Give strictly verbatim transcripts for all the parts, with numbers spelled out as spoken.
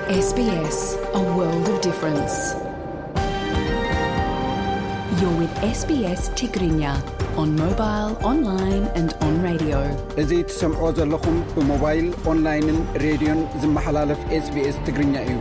S B S, a world of difference. You're with S B S Tigrinya on mobile, online and on radio. እዚህ ትሰምዑ ዘለኹም ብሞባይል ኦንላይንን ሬድዮን ዝመሓላለፍ ኤስ ቢ ኤስ ትግርኛ እዩ።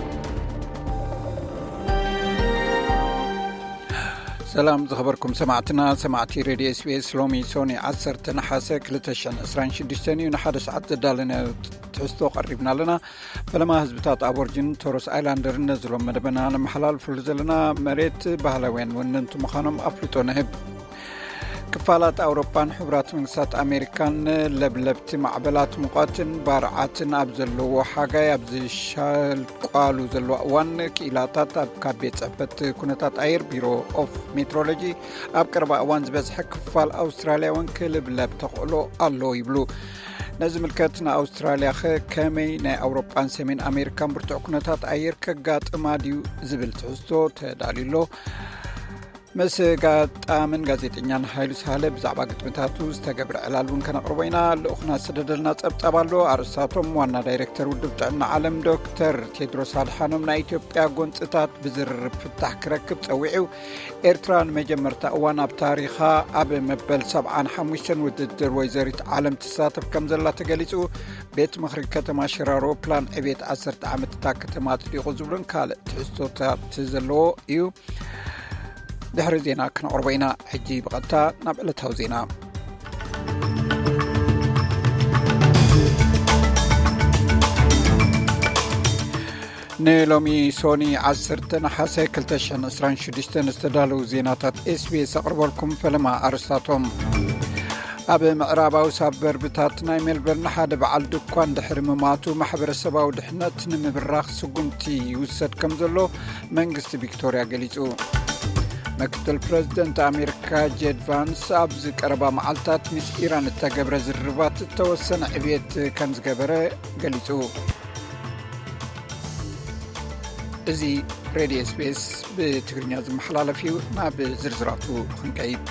ሰላም ዝኸበርኩም ሰማዕትና ሰማዕቲ ሬድዮ ኤስ ቢ ኤስ ሎሚ ሶኒ ዓሰርተ ነሓሰ ክልተ ሽሕን ዕስራን ሽዱሽተ እዩ። ንሓደ ሰዓት ዘዳለነ ትሕዝቶ ቀሪብና ኣለና። ፈለማ ህዝብታት አቦርጅን ቶሮስ አይላንደር ነዝሎም መደበና ንመሓላልፍሉ ዘለና መሬት ባህላውያን ወነንቱ ምዃኖም አፍልጦ ንህብ። ክፋላት አውሮፓን ሕብራት መንግስታት አሜሪካን ለብለብቲ ማዕበላት ሙቐትን ባርዓትን ኣብ ዘለዎ ሓጋይ ኣብ ዝሻልቋሉ ዘለዎ እዋን ክኢላታት ኣብ ካቤት ፅሕፈት ኩነታት ኣየር ቢሮ ኦፍ ሜትሮሎጂ ኣብ ቀረባ እዋን ዝበዝሐ ክፋል ኣውስትራልያውን ክልብለብ ተኽእሎ ኣሎ ይብሉ። ነዚ ምልከት ንኣውስትራልያ ከመይ ናይ አውሮፓን ሰሜን አሜሪካን ብርቱዕ ኩነታት ኣየር ከጋጥማ ድዩ ዝብል ትሕዝቶ ተዳልዩሎ። ምስ ጋጣምን ጋዜጠኛን ሃይሉ ሳህለ ብዛዕባ ግጥምታቱ ዝተገብረ ዕላልውን ከነቕርቦ ኢና። ልኡኽና ዝሰደደልና ፀብፃብ ኣሎ። ኣርእስታቶም ዋና ዳይሬክተር ውድብ ጥዕና ዓለም ዶክተር ቴድሮስ ኣድሓኖም ናይ ኢትዮጵያ ጎንፅታት ብዝርርብ ፍታሕ ክረክብ ፀዊዑ፣ ኤርትራ ንመጀመርታ እዋን ኣብ ታሪኻ ኣብ መበል ሰብዓን ሓሙሽተን ውድድር ወይዘሪት ዓለም ትሳተፍ ከም ዘላ ተገሊፁ፣ ቤት ምክሪ ከተማ ሽራሮ ፕላን ዕቤት ዓሰርተ ዓመት እታ ከተማ ኣፅዲቑ ዝብሉን ካልእ ትሕዝቶታት ዘለዎ እዩ። ድሕሪ ዜና ክነቕርቦ ኢና። ሕጂ ብቐጥታ ናብ ዕለታዊ ዜና። ንሎሚ ሶኒ ዓሰርተ ነሓሰ ክልተ ሽሕን ዕስራን ሽዱሽተ ዝተዳለዉ ዜናታት ኤስ ቢ ኤስ ኣቕርበልኩም። ፈለማ ኣርስታቶም ኣብ ምዕራባዊ ሳበርብታት ናይ ሜልበርን ሓደ በዓል ድኳን ድሕሪ ምማቱ ማሕበረሰባዊ ድሕነት ንምብራኽ ስጉምቲ ይውሰድ ከም ዘሎ መንግስቲ ቪክቶሪያ ገሊጹ። ምክትል ፕሬዚደንት አሜሪካ ጄድ ቫንስ ኣብ ዝቀረባ መዓልታት ምስ ኢራን እተገብረ ዝርባት ተወሰነ ዕብየት ከም ዝገበረ ገሊጹ። እዚ ሬድዮ ኤስ ቢ ኤስ ብትግርኛ ዝመሓላለፍ እዩ። ናብ ዝርዝራቱ ክንቀይድ።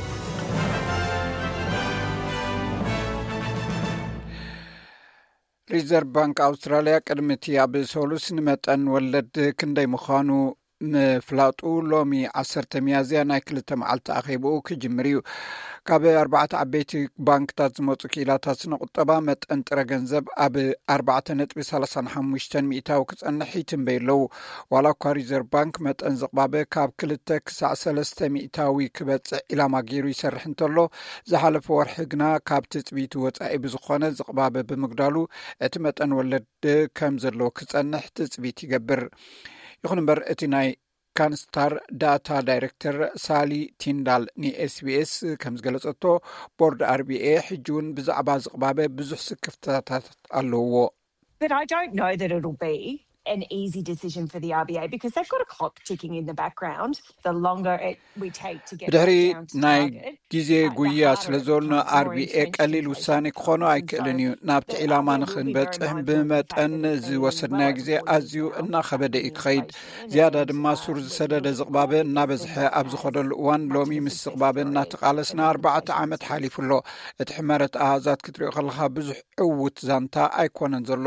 ሪዘርቭ ባንክ አውስትራልያ ቅድሚቲ ኣብ ሶሉስ ንመጠን ወለድ ክንደይ ምዃኑ ምፍላጡ ሎሚ ዓሰርተ ሚያዝያ ናይ ክልተ መዓልቲ ኣኼብኡ ክጅምር እዩ። ካብ ኣርባዕተ ዓበይቲ ባንክታት ዝመፁ ክኢላታት ስነቁጠባ መጠን ጥረ ገንዘብ ኣብ ኣርባዕተ ነጥቢ ሰላሳን ሓሙሽተን ሚእታዊ ክጸንሕ ይትንበይ ኣለዉ። ዋላ እኳ ሪዘርቭ ባንክ መጠን ዝቕባበ ካብ ክልተ ክሳዕ ሰለስተ ሚእታዊ ክበፅዕ ኢላማ ገይሩ ይሰርሕ እንተሎ፣ ዝሓለፈ ወርሒ ግና ካብ ትፅቢቱ ወፃኢ ብዝኾነ ዝቕባበ ብምግዳሉ እቲ መጠን ወለድ ከም ዘለዎ ክጸንሕ ትፅቢት ይገብር። ይኹን እምበር እቲ ናይ ካንስታር ዳታ ዳይሬክተር ሳሊ ቲንዳል ንኤስ ቢ ኤስ ከም ዝገለጸቶ ቦርድ አር ቢ ኤ ሕጂ እውን ብዛዕባ ዝቕባበ ብዙሕ ስክፍታታት ኣለዎ። But I don't know that it'll be an easy decision for the R B A because they've got a clock ticking in the background. The longer it we take to get ድሕሪ down to ናይ target, ጊዜ ጉያ ስለዞን አር ቢ ኤ ቀሊል ውሳኔ ክኾኑ ኣይክእልን እዩ። ናብቲ ኢላማ ንኽንበፅሕ ብመጠን ዝወሰድናዮ ግዜ ኣዝዩ እናኸበደ እዩ ክኸይድ። ዝያዳ ድማ ሱር ዝሰደደ ዝቕባበ እናበዝሐ ኣብ ዝኸደሉ እዋን ሎሚ ምስ ዝቕባበ እናተቓለስና ኣርባዕተ ዓመት ሓሊፉሎ። እቲ ሕመረት ኣሃዛት ክትሪኦ ከለኻ ብዙሕ ዕውት ዛንታ ኣይኮነን ዘሎ።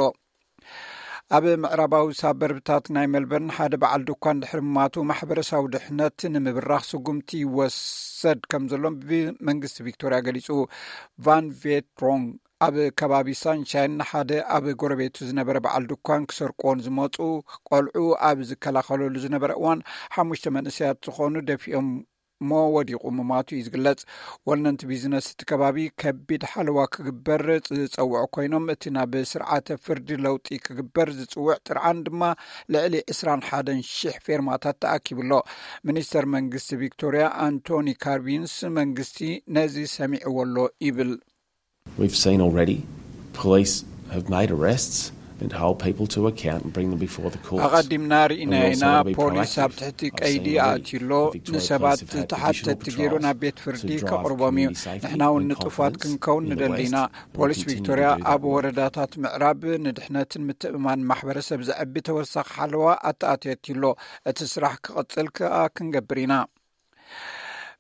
ኣብ ምዕራባዊ ሳበርብታት ናይ ሜልበርን ሓደ በዓል ድኳን ድሕሪ ምማቱ ማሕበረሰባዊ ድሕነት ንምብራኽ ስጉምቲ ይወሰድ ከም ዘሎም ብመንግስቲ ቪክቶሪያ ገሊጹ። ቫን ቬትሮንግ ኣብ ከባቢ ሳንሻይን ሓደ ኣብ ጎረቤቱ ዝነበረ በዓል ድኳን ክሰርቆን ዝመፁ ቆልዑ ኣብ ዝከላኸለሉ ዝነበረ እዋን ሓሙሽተ መንእሰያት ዝኾኑ ደፊኦም ሞ ወዲቑ ምማቱ እዩ ዝግለጽ። ወነንቲ ቢዝነስ እቲ ከባቢ ከቢድ ሓለዋ ክግበር ዝፀውዑ ኮይኖም እቲ ናብ ስርዓተ ፍርዲ ለውጢ ክግበር ዝፅውዕ ጥርዓን ድማ ልዕሊ ዕስራን ሓደን ሽሕ ፌርማታት ተኣኪብሎ። ሚኒስተር መንግስቲ ቪክቶሪያ አንቶኒ ካርቢንስ መንግስቲ ነዚ ሰሚዕዎ ኣሎ ይብል። We've seen already police have made arrests and hold people to account and bring them before the courts. ኣቐዲምና ርኢና ኢና ፖሊስ ኣብ ትሕቲ ቀይዲ ኣእትዩሎ ንሰባት ተሓተቲ ገይሩ ናብ ቤት ፍርዲ ከቕርቦም እዩ። ንሕና እውን ንጡፋት ክንከውን ንደሊና። ፖሊስ ቪክቶሪያ ኣብ ወረዳታት ምዕራብ ንድሕነትን ምትእምማን ማሕበረሰብ ዘዕቢ ተወሳኺ ሓለዋ ኣተኣትየትሎ። እቲ ስራሕ ክቕፅል ከዓ ክንገብር ኢና።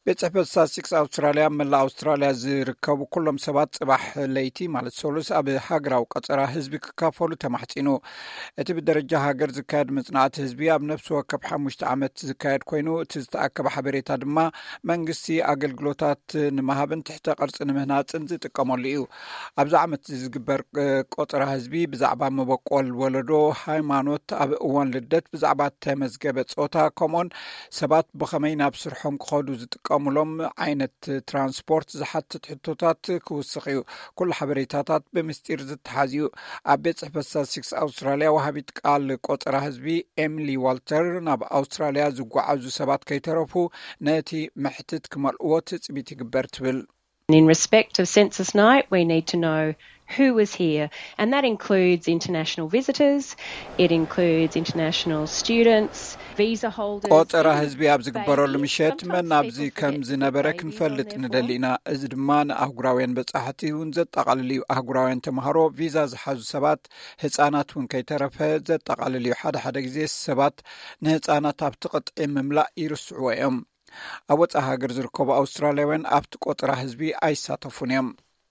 ቤት ጽሕፈት ስታትስቲክስ ኣውስትራልያ መላ ኣውስትራልያ ዝርከቡ ኩሎም ሰባት ጽባሕ ለይቲ ማለት ሰሉስ ኣብ ሃገራዊ ቀጸራ ህዝቢ ክካፈሉ ተማሕጺኑ እቲ ብደረጃ ሃገር ዝካየድ መጽናዕቲ ህዝቢ ኣብ ነፍሲ ወከፍ ሓሙሽተ ዓመት ዝካየድ ኮይኑ እቲ ዝተኣከበ ሓበሬታ ድማ መንግስቲ ኣገልግሎታት ንመሃብን ትሕተ ቅርፂ ንምህናፅን ዝጥቀመሉ እዩ ኣብዚ ዓመት ዝግበር ቆጠራ ህዝቢ ብዛዕባ መበቆል ወለዶ ሃይማኖት ኣብ እዋን ልደት ብዛዕባ ተመዝገበ ጾታ ከምኡን ሰባት ብኸመይ ናብ ስርሖም ክኸዱ ዝጥቀ ሙሎም ዓይነት ትራንስፖርት ዝሓትት ሕቶታት ክውስኽ እዩ ኩሉ ሓበሬታታት ብምስጢር ዝተሓዝዩ ኣብ ቤት ጽሕፈት ስታትስቲክስ ኣውስትራልያ ወሃቢት ቃል ቆጠራ ህዝቢ ኤሚሊ ዋልተር ናብ ኣውስትራልያ ዝጓዓዙ ሰባት ከይተረፉ ነቲ ምሕትት ክመልእዎ ትጽቢት ይግበር ትብል In respect of Census Night, we need to know who was here, and that includes international visitors, it includes international students, visa holders. ቆጠራ ህዝቢ ኣብ ዝግበረሉ ምሸት መን ኣብዚ ከም ዝነበረ ክንፈልጥ ንደሊና እዚ ድማ ንኣህጉራውያን በጻሕቲ እውን ዘጠቓልል እዩ ኣህጉራውያን ተምሃሮ ቪዛ ዝሓዙ ሰባት ህፃናት እውን ከይተረፈ ዘጠቓልል እዩ ሓደ ሓደ ግዜ ሰባት ንህፃናት ኣብቲ ቅጥዒ ምምላእ ይርስዕዎ እዮም ኣብ ወፃኢ ሃገር ዝርከቡ ኣውስትራልያውያን ኣብቲ ቆጠራ ህዝቢ ኣይሳተፉን እዮም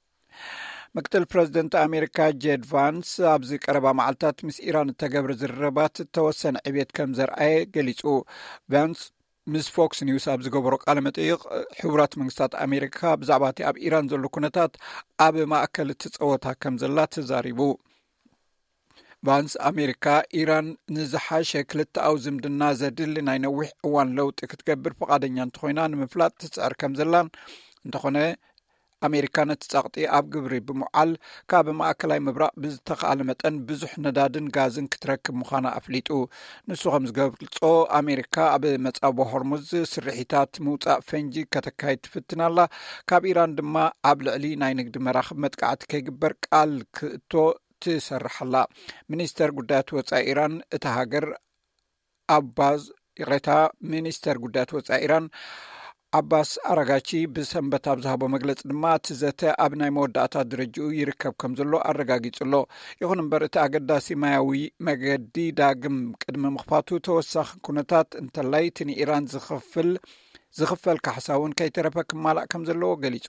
ምክትል ፕሬዚደንት ኣሜሪካ ጄድ ቫንስ ኣብዚ ቀረባ መዓልትታት ምስ ኢራን እተገብረ ዝርረባት ተወሰነ ዕብየት ከም ዘርአየ ገሊጹ ቫንስ ምስ ፎክስ ኒውስ ኣብ ዝገበሮ ቃለ መጠይቕ ሕቡራት መንግስታት ኣሜሪካ ብዛዕባ እቲ ኣብ ኢራን ዘሎ ኩነታት ኣብ ማእከል እቲ ጸወታ ከም ዘላ ተዛሪቡ ቫንስ ኣሜሪካ ኢራን ንዝሓሸ ክልተኣዊ ዝምድና ዘድሊ ናይ ነዊሕ እዋን ለውጢ ክትገብር ፈቃደኛ እንተኮይና ንምፍላጥ ትጽዕር ከም ዘላን እንተኾነ ኣሜሪካ ነቲ ጸቕጢ ኣብ ግብሪ ብምዓል ካብ ማእከላይ ምብራቕ ብዝተኻኣለ መጠን ብዙሕ ነዳድን ጋዝን ክትረክብ ምዃና ኣፍሊጡ ንሱ ከም ዝገልጾ ኣሜሪካ ኣብ መጻቦ ሆርሙዝ ስርሒታት ምውፃእ ፈንጂ ከተካይድ ትፍትናላ ካብ ኢራን ድማ ኣብ ልዕሊ ናይ ንግዲ መራኽብ መጥቃዕቲ ከይግበር ቃል ክእቶ ትሰርሐላ ሚኒስተር ጉዳያት ወፃኢ ኢራን እታ ሃገር ኣባዝ ይቕሬታ ሚኒስተር ጉዳያት ወፃኢ ኢራን ዓባስ ኣረጋቺ ብሰንበት ኣብ ዝሃቦ መግለፂ ድማ እቲ ዘተ ኣብ ናይ መወዳእታ ድርጅኡ ይርከብ ከም ዘሎ ኣረጋጊጹሎ ይኹን እምበር እቲ ኣገዳሲ ማያዊ መገዲ ዳግም ቅድሚ ምኽፋቱ ተወሳኺ ኩነታት እንተላይ እቲ ንኢራን ዝኽፍል ዝኽፈል ካሕሳውን ከይተረፈ ክማላእ ከም ዘለዎ ገሊጹ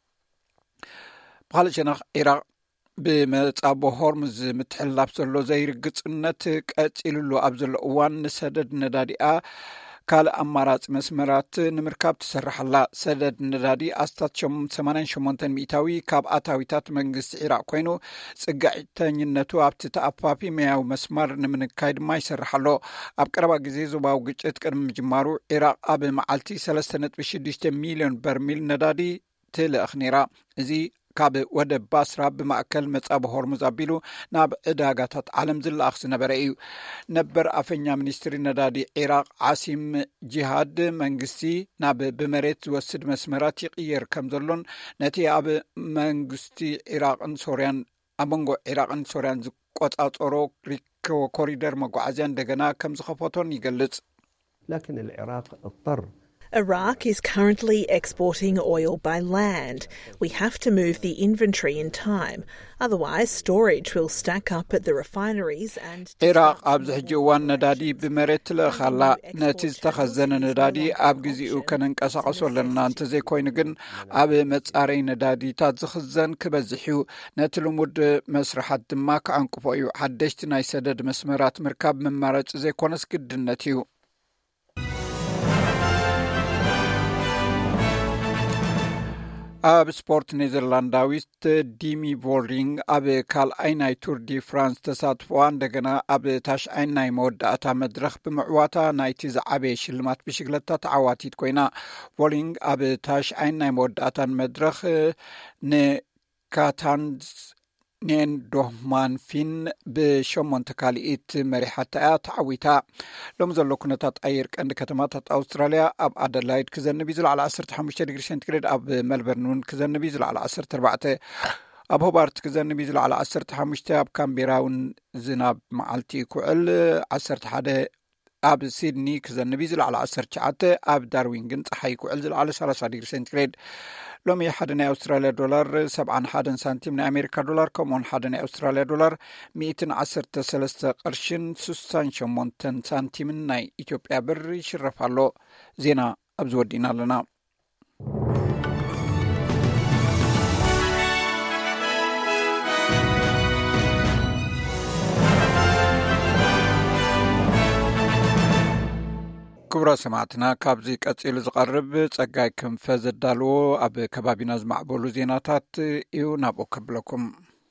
ብኻልእ ሸነኽ ኢራቅ ብመጻቦ ሆርሙዝ ምትሕልላፍ ዘሎ ዘይርግጽነት ቀፂሉሉ ኣብ ዘሎ እዋን ንሰደድ ነዳዲኣ ካልእ ኣማራፂ መስመራት ንምርካብ ትሰርሐላ ሰደድ ነዳዲ ኣስታት ሰማንያ ሸሞንተ ሚእታዊ ካብ ኣታዊታት መንግስቲ ኢራቅ ኮይኑ ጽጋዕተኝነቱ ኣብቲ ተኣፋፊ መያዊ መስመር ንምንካይ ድማ ይሰርሐሎ ኣብ ቀረባ ግዜ ዞባዊ ግጭት ቅድሚ ምጅማሩ ኢራቅ ኣብ መዓልቲ ሰለስተ ነጥቢ ሽዱሽተ ሚልዮን በርሚል ነዳዲ ትልእኽ ነይራ እዚ ካብ ወደብ ባስራ ብማእከል መጻቦ ሆርሙዝ ኣቢሉ ናብ ዕዳጋታት ዓለም ዝለኣኽ ዝነበረ እዩ ነበር ኣፈኛ ሚኒስትሪ ነዳዲ ኢራቅ ዓሲም ጂሃድ መንግስቲ ናብ ብመሬት ዝወስድ መስመራት ይቕየር ከም ዘሎን ነቲ ኣብ መንግስቲ ኢራቅን ሶርያን ኣብ መንጎ ኢራቅን ሶርያን ዝቆጻጸሮ ኮሪደር መጓዓዝያ እንደገና ከም ዝኸፈቶን ይገልጽ لكن العراق اضطر Iraq is currently exporting oil by land. We have to move the inventory in time. Otherwise, storage will stack up at the refineries and... Iraq ኣብ ዝሕጂ እዋን ነዳዲ ብመሬት ትልእኻላ ነቲ ዝተኸዘነ ነዳዲ ኣብ ግዚኡ ከነንቀሳቐሶ ኣለና እንተዘይኮይኑ ግን ኣብ መጻረይ ነዳዲታት ዝኽዘን ክበዝሕ እዩ ነቲ ልሙድ መስራሓት ድማ ከዓንቅፎ እዩ ሓደሽቲ ናይ ሰደድ መስመራት ምርካብ መማረፂ ዘይኮነስ ግድነት እዩ ኣብ ስፖርት ኔዘርላንዳዊት ዲሚ ቮልሪንግ ኣብ ካልኣይ ናይ ቱር ዲ ፍራንስ ተሳትፎ እንደገና ኣብ ታሽዓይ ናይ መወዳእታ መድረኽ ብምዕዋታ ናይቲ ዝዓበየ ሽልማት ብሽክለታ ተዓዋቲት ኮይና ቮልሪንግ ኣብ ታሽዓይ ናይ መወዳእታ መድረኽ ንካታንዝ ኔን ዶህማን ፊን ብሸሞንተ ካልኢት መሪሓታ እያ ተዓዊታ ሎም ዘሎ ኩነታት ኣየር ቀንዲ ከተማታት ኣውስትራልያ ኣብ ኣደላይድ ክዘንብ ዝለዓለ ዓሰርተ ሓሙሽተ ዲግሪ ሴንቲግሬድ ኣብ ሜልበርን እውን ክዘንብ ዝለዓለ ዓሰርተ ኣርባዕተ ኣብ ሆባርት ክዘንብ ዝለዓለ ዓሰርተ ሓሙሽተ ኣብ ካምቤራ እውን ዝናብ መዓልቲ ኩዕል ዓሰርተ ሓደ ኣብ ሲድኒ ክዘንብ ዝለዓለ ዓሰርተ ትሽዓተ ኣብ ዳርዊን ግን ፀሓይ ኩዕል ዝለዓለ ሰላሳ ዲግሪ ሴንቲግሬድ ሎሚ ሓደ ናይ ኣውስትራልያ ዶላር ሰብዓን ሓደን ሳንቲም ናይ ኣሜሪካ ዶላር ከምኡውን ሓደ ናይ ኣውስትራልያ ዶላር ሚእትን ዓሰርተ ሰለስተ ቅርሽን ስሳን ሸሞንተን ሳንቲምን ናይ ኢትዮጵያ ብር ይሽረፍ ኣሎ ዜና ኣብ ዝወዲና ኣለና ክቡራ ሰማዕትና ካብዚ ቀፂሉ ዝቐርብ ጸጋይ ክንፈ ዘዳልዎ ኣብ ከባቢና ዝማዕበሉ ዜናታት እዩ ናብኡ ከብለኩም።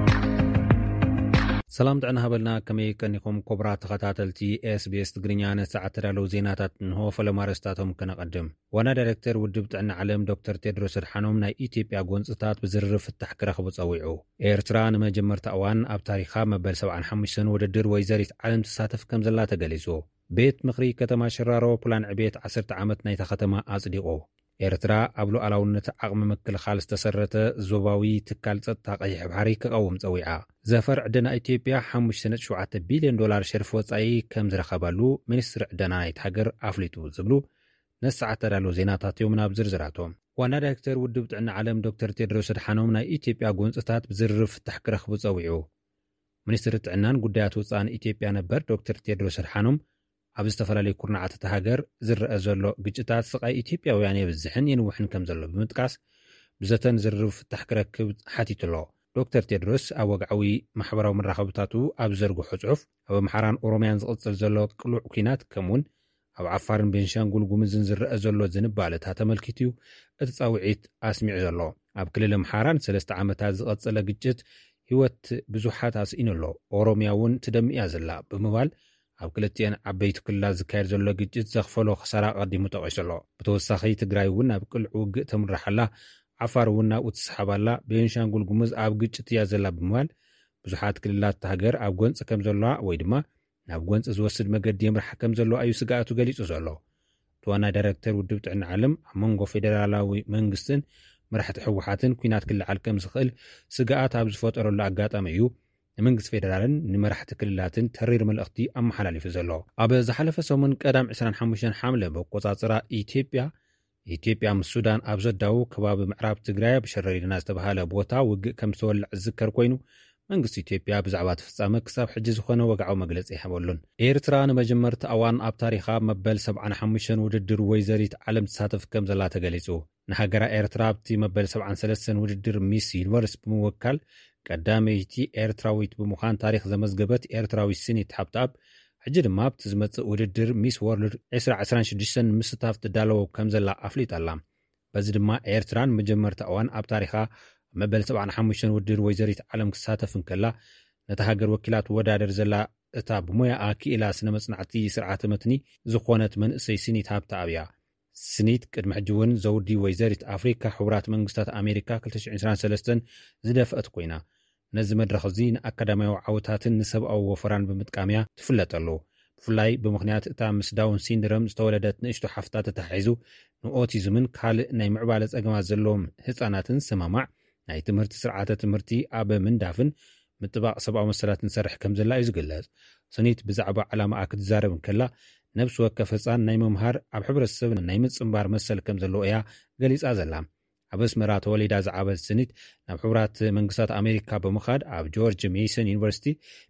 ሰላም ጥዕና ሃበልና ከመይ ቀኒኹም ኮብራ ተኸታተልቲ ኤስቢኤስ ትግርኛ ነሰዓት ተዳለዉ ዜናታት እንሆ ፈለማርስታቶም ከነቐድም። ዋና ዳይሬክተር ውድብ ጥዕና ዓለም ዶክተር ቴድሮስ ኣድሓኖም ናይ ኢትዮጵያ ጎንፅታት ብዝርርብ ፍታሕ ክረኽቡ ፀዊዑ። ኤርትራ ንመጀመርታ እዋን ኣብ ታሪኻ መበል ሰብዓን ሓሙሽተን ውድድር ወይዘሪት ዓለም ትሳተፍ ከም ዘላ ተገሊጹ። ቤት ምኽሪ ከተማ ሽራሮ ፕላን ዕቤት ዓሰርተ ዓመት ናይታ ከተማ ኣጽዲቑ። ኤርትራ ኣብ ሉዓላውነት ዓቕሚ ምክልኻል ዝተሰረተ ዞባዊ ትካል ጸጥታ ቀይሕ ባሕሪ ክቐውም ፀዊዓ። ዘፈር ዕደና ኢትዮጵያ ሓሙሽተ ነጥቢ ሸውዓተ ቢልዮን ዶላር ሸርፊ ወጻኢ ከም ዝረኸበሉ ሚኒስትሪ ዕደና ናይቲ ሃገር ኣፍሊጡ ዝብሉ ነሰዓት ተዳለዉ ዜናታት እዮም ናብ ዝርዝራቶም። ዋና ዳይሬክተር ውድብ ጥዕና ዓለም ዶክተር ቴድሮስ ኣድሓኖም ናይ ኢትዮጵያ ጎንፅታት ብዝርርብ ፍታሕ ክረኽቡ ፀዊዑ። ሚኒስትሪ ጥዕናን ጉዳያት ወፃኢን ኢትዮጵያ ነበር ዶክተር ቴድሮስ ኣድሓኖም ኣብ ዝተፈላለዩ ኩርናዓት ሃገር ዝረአ ዘሎ ግጭታት ስቃይ ኢትዮጵያውያን የብዝሕን የንውሕን ከም ዘሎ ብምጥቃስ ብዘተን ዝርርብ ፍታሕ ክረክብ ሓቲቱሎ። ዶክተር ቴድሮስ ኣብ ወግዓዊ ማሕበራዊ መራኸብታቱ ኣብ ዘርግሖ ጽሑፍ ኣብ ኣምሓራን ኦሮምያን ዝቕፅል ዘሎ ቅሉዕ ኩናት ከምውን ኣብ ዓፋርን ቤንሻንጉል ጉሙዝን ዝረአ ዘሎ ዝንባለታ ተመልኪቱ እቲ ጻውዒት ኣስሚዕ ዘሎ። ኣብ ክልል ኣምሓራን ሰለስተ ዓመታት ዝቐጸለ ግጭት ህይወት ብዙሓት ኣስኢኑሎ፣ ኦሮምያ እውን ትደምእያ ዘላ ብምባል ኣብ ክልቲአን ዓበይቲ ክልላት ዝካየድ ዘሎ ግጭት ዘኽፈሎ ክሳራ ቀዲሙ ጠቒሱሎ። ብተወሳኺ ትግራይ እውን ኣብ ቅልዕ ውግእ ተምራሓላ፣ ዓፋር እውን ናብኡ ትሰሓባላ፣ ቤንሻንጉል ጉሙዝ ኣብ ግጭት እያ ዘላ ብምባል ብዙሓት ክልላት ሃገር ኣብ ጎንፂ ከም ዘለዋ ወይ ድማ ናብ ጎንፂ ዝወስድ መገዲ የምራሕ ከም ዘለዋ እዩ ስጋኣቱ ገሊጹ ዘሎ። ዋና ዳይሬክተር ውድብ ጥዕና ዓለም ኣብ መንጎ ፌደራላዊ መንግስትን መራሕቲ ሕወሓትን ኩናት ክልዓል ከም ዝኽእል ስጋኣት ኣብ ዝፈጠረሉ ኣጋጣሚ እዩ ንመንግስቲ ፌደራልን ንመራሕቲ ክልላትን ተሪር መልእኽቲ ኣመሓላሊፉ ዘሎ። ኣብ ዝሓለፈ ሰሙን ቀዳም ዕስራን ሓሙሽተን ሓምለ ብቆጻጽራ ኢትዮጵያ ኢትዮጵያ ምስ ሱዳን ኣብ ዘዳው ከባቢ ምዕራብ ትግራይ ብሸረሪድና ዝተባሃለ ቦታ ውግእ ከም ዝተወልዕ ዝዝከር ኮይኑ መንግስቲ ኢትዮጵያ ብዛዕባ ተፈጻመ ክሳብ ሕጂ ዝኾነ ወግዓዊ መግለፂ ይሃበሉን። ኤርትራ ንመጀመርታ እዋን ኣብ ታሪኻ መበል ሰብዓን ሓሙሽተን ውድድር ወይዘሪት ዓለም ትሳተፍ ከም ዘላ ተገሊጹ። ንሃገራ ኤርትራ ኣብቲ መበል ሰብዓን ሰለስተን ውድድር ሚስ ዩኒቨርስ ብምውካል ቀዳመይቲ ኤርትራዊት ብምዃን ታሪክ ዘመዝገበት ኤርትራዊት ስኒት ሓብታብ ሕጂ ድማ ኣብቲ ዝመጽእ ውድድር ሚስ ወርልድ ዕስራን ዕስራን ሽዱሽተን ምስታፍ ትዳለወ ከም ዘላ ኣፍሊጣላ። በዚ ድማ ኤርትራን መጀመርታ እዋን ኣብ ታሪኻ መበል ሰብዓን ሓሙሽተን ውድድር ወይዘሪት ዓለም ክሳተፍ እንከላ ነታ ሃገር ወኪላት ወዳደር ዘላ እታ ብሞያ ኣኪኢላ ስነ መጽናዕቲ ስርዓተ መትኒ ዝኾነት መንእሰይ ስኒት ሓብታብ እያ። ስኒት ቅድሚ ሕጂ እውን ዘውዲ ወይዘሪት ኣፍሪካ ሕቡራት መንግስታት ኣሜሪካ ክልተ ሽሕን ዕስራን ሰለስተን ዝደፍአት ኮይና ነዚ መድረኽ እዚ ንኣካዳሚያዊ ዓወታትን ንሰብኣዊ ወፈራን ብምጥቃምያ ትፍለጠሉ። ብፍላይ ብምኽንያት እታ ምስ ዳውን ሲንድረም ዝተወለደት ንእሽቶ ሓፍታ ተታሒዙ ንኦቲዝምን ካልእ ናይ ምዕባለ ጸገማት ዘለዎም ህፃናትን ሰማማዕ ናይ ትምህርቲ ስርዓተ ትምህርቲ ኣብ ምንዳፍን ምጥባቕ ሰብኣዊ መሰላትን ሰርሕ ከም ዘላ እዩ ዝግለጽ። ስኒት ብዛዕባ ዓላማኣ ክትዛረብ እንከላ ነብሲ ወከፍ ህፃን ናይ መምሃር ኣብ ሕብረተሰብ ናይ ምጽምባር መሰል ከም ዘለዎ እያ ገሊጻ ዘላ። ኣብ ኣስመራ ተወሊዳ ዝዓበት ስኒት ናብ ሕቡራት መንግስታት ኣሜሪካ ብምኻድ ኣብ ጆርጅ ሜሰን ዩኒቨርሲቲ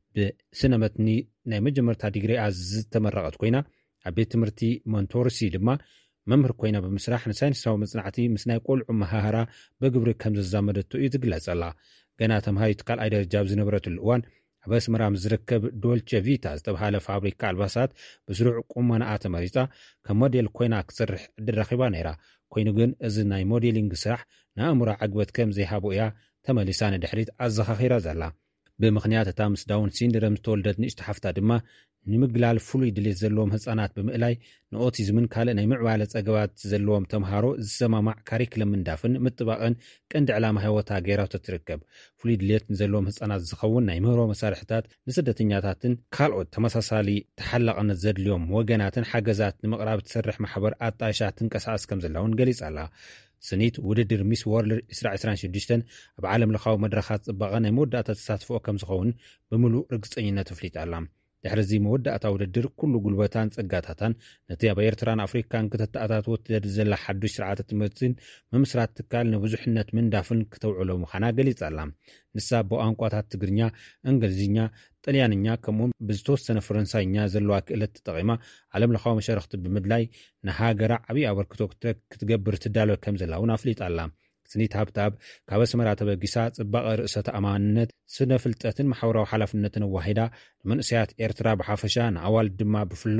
ብስነ መትኒ ናይ መጀመርታ ዲግሪኣ ዝተመረቐት ኮይና ኣብ ቤት ትምህርቲ ሞንቶርሲ ድማ መምህር ኮይና ብምስራሕ ንሳይንሳዊ መጽናዕቲ ምስ ናይ ቆልዑ መሃሃራ በግብሪ ከም ዘዛመደቱ እዩ ትግለጸላ። ገና ተምሃሪት ካልኣይ ደረጃ ዝነበረትሉ እዋን ኣብ ኣስመራ ዝርከብ ዶልቼ ቪታ ዝተባሃለ ፋብሪካ ኣልባሳት ብስሩዕ ቁመናኣ ተመሪፃ ከም ሞዴል ኮይና ክትሰርሕ ዕድል ረኺባ ነይራ። ኮይኑ ግን እዚ ናይ ሞዴሊንግ ስራሕ ንኣእምሮ ዓግበት ከም ዘይሃቦ እያ ተመሊሳ ንድሕሪት ኣዘኻኺራ ዘላ። ብምኽንያት እታ ምስ ዳውን ሲንድረም ዝተወልደት ንእሽቶ ሓፍታ ድማ ንምግላል ፍሉይ ድሌት ዘለዎም ህፃናት ብምእላይ ንኦቲዝምን ካልእ ናይ ምዕባለ ጸገባት ዘለዎም ተምሃሮ ዝሰማማዕ ካሪክለም ምንዳፍን ምጥባቕን ቀንዲ ዕላማ ህይወታ ገይራቶ ትርከብ። ፍሉይ ድሌት ንዘለዎም ህፃናት ዝኸውን ናይ ምህሮ መሳርሕታት ንስደተኛታትን ካልኦት ተመሳሳሊ ተሓላቕነት ዘድልዮም ወገናትን ሓገዛት ንምቕራብ ትሰርሕ ማሕበር ኣጣሻ ትንቀሳቐስ ከም ዘላ እውን ገሊጻላ። ስኒት ውድድር ሚስ ወርልድ ዕስራን ዕስራን ሽዱሽተን ኣብ ዓለም ለኻዊ መድረኻት ጽባቐ ናይ መወዳእታ ተሳትፎ ከም ዝኸውን ብምሉእ ርግፀኝነት ኣፍሊጣላ። ድሕሪ እዚ መወዳእታ ውድድር ኩሉ ጉልበታን ጸጋታታን ነቲ ኣብ ኤርትራን ኣፍሪካን ክተተኣታትዎ ትደሊ ዘላ ሓዱሽ ስርዓተ ትምህርትን ምምስራት ትካል ንብዙሕነት ምንዳፍን ክተውዕሎ ምዃና ገሊጻላ። ንሳ ብቋንቋታት ትግርኛ፣ እንግሊዝኛ፣ ጣልያንኛ ከምኡውን ብዝተወሰነ ፈረንሳይኛ ዘለዋ ክእለት ተጠቒማ ዓለም ለኻዊ መሸርኽቲ ብምድላይ ንሃገራ ዓብዪ ኣበርክቶ ክትገብር ትዳሎ ከም ዘላ እውን ኣፍሊጣላ። ስኒት ሃብታብ ካብ ኣስመራ ተበጊሳ ጽባቐ ርእሰ ተኣማንነት ስነ ፍልጠትን ማሕበራዊ ሓላፍነትን ኣዋሂዳ ንመንእሰያት ኤርትራ ብሓፈሻ ንኣዋልድ ድማ ብፍሉይ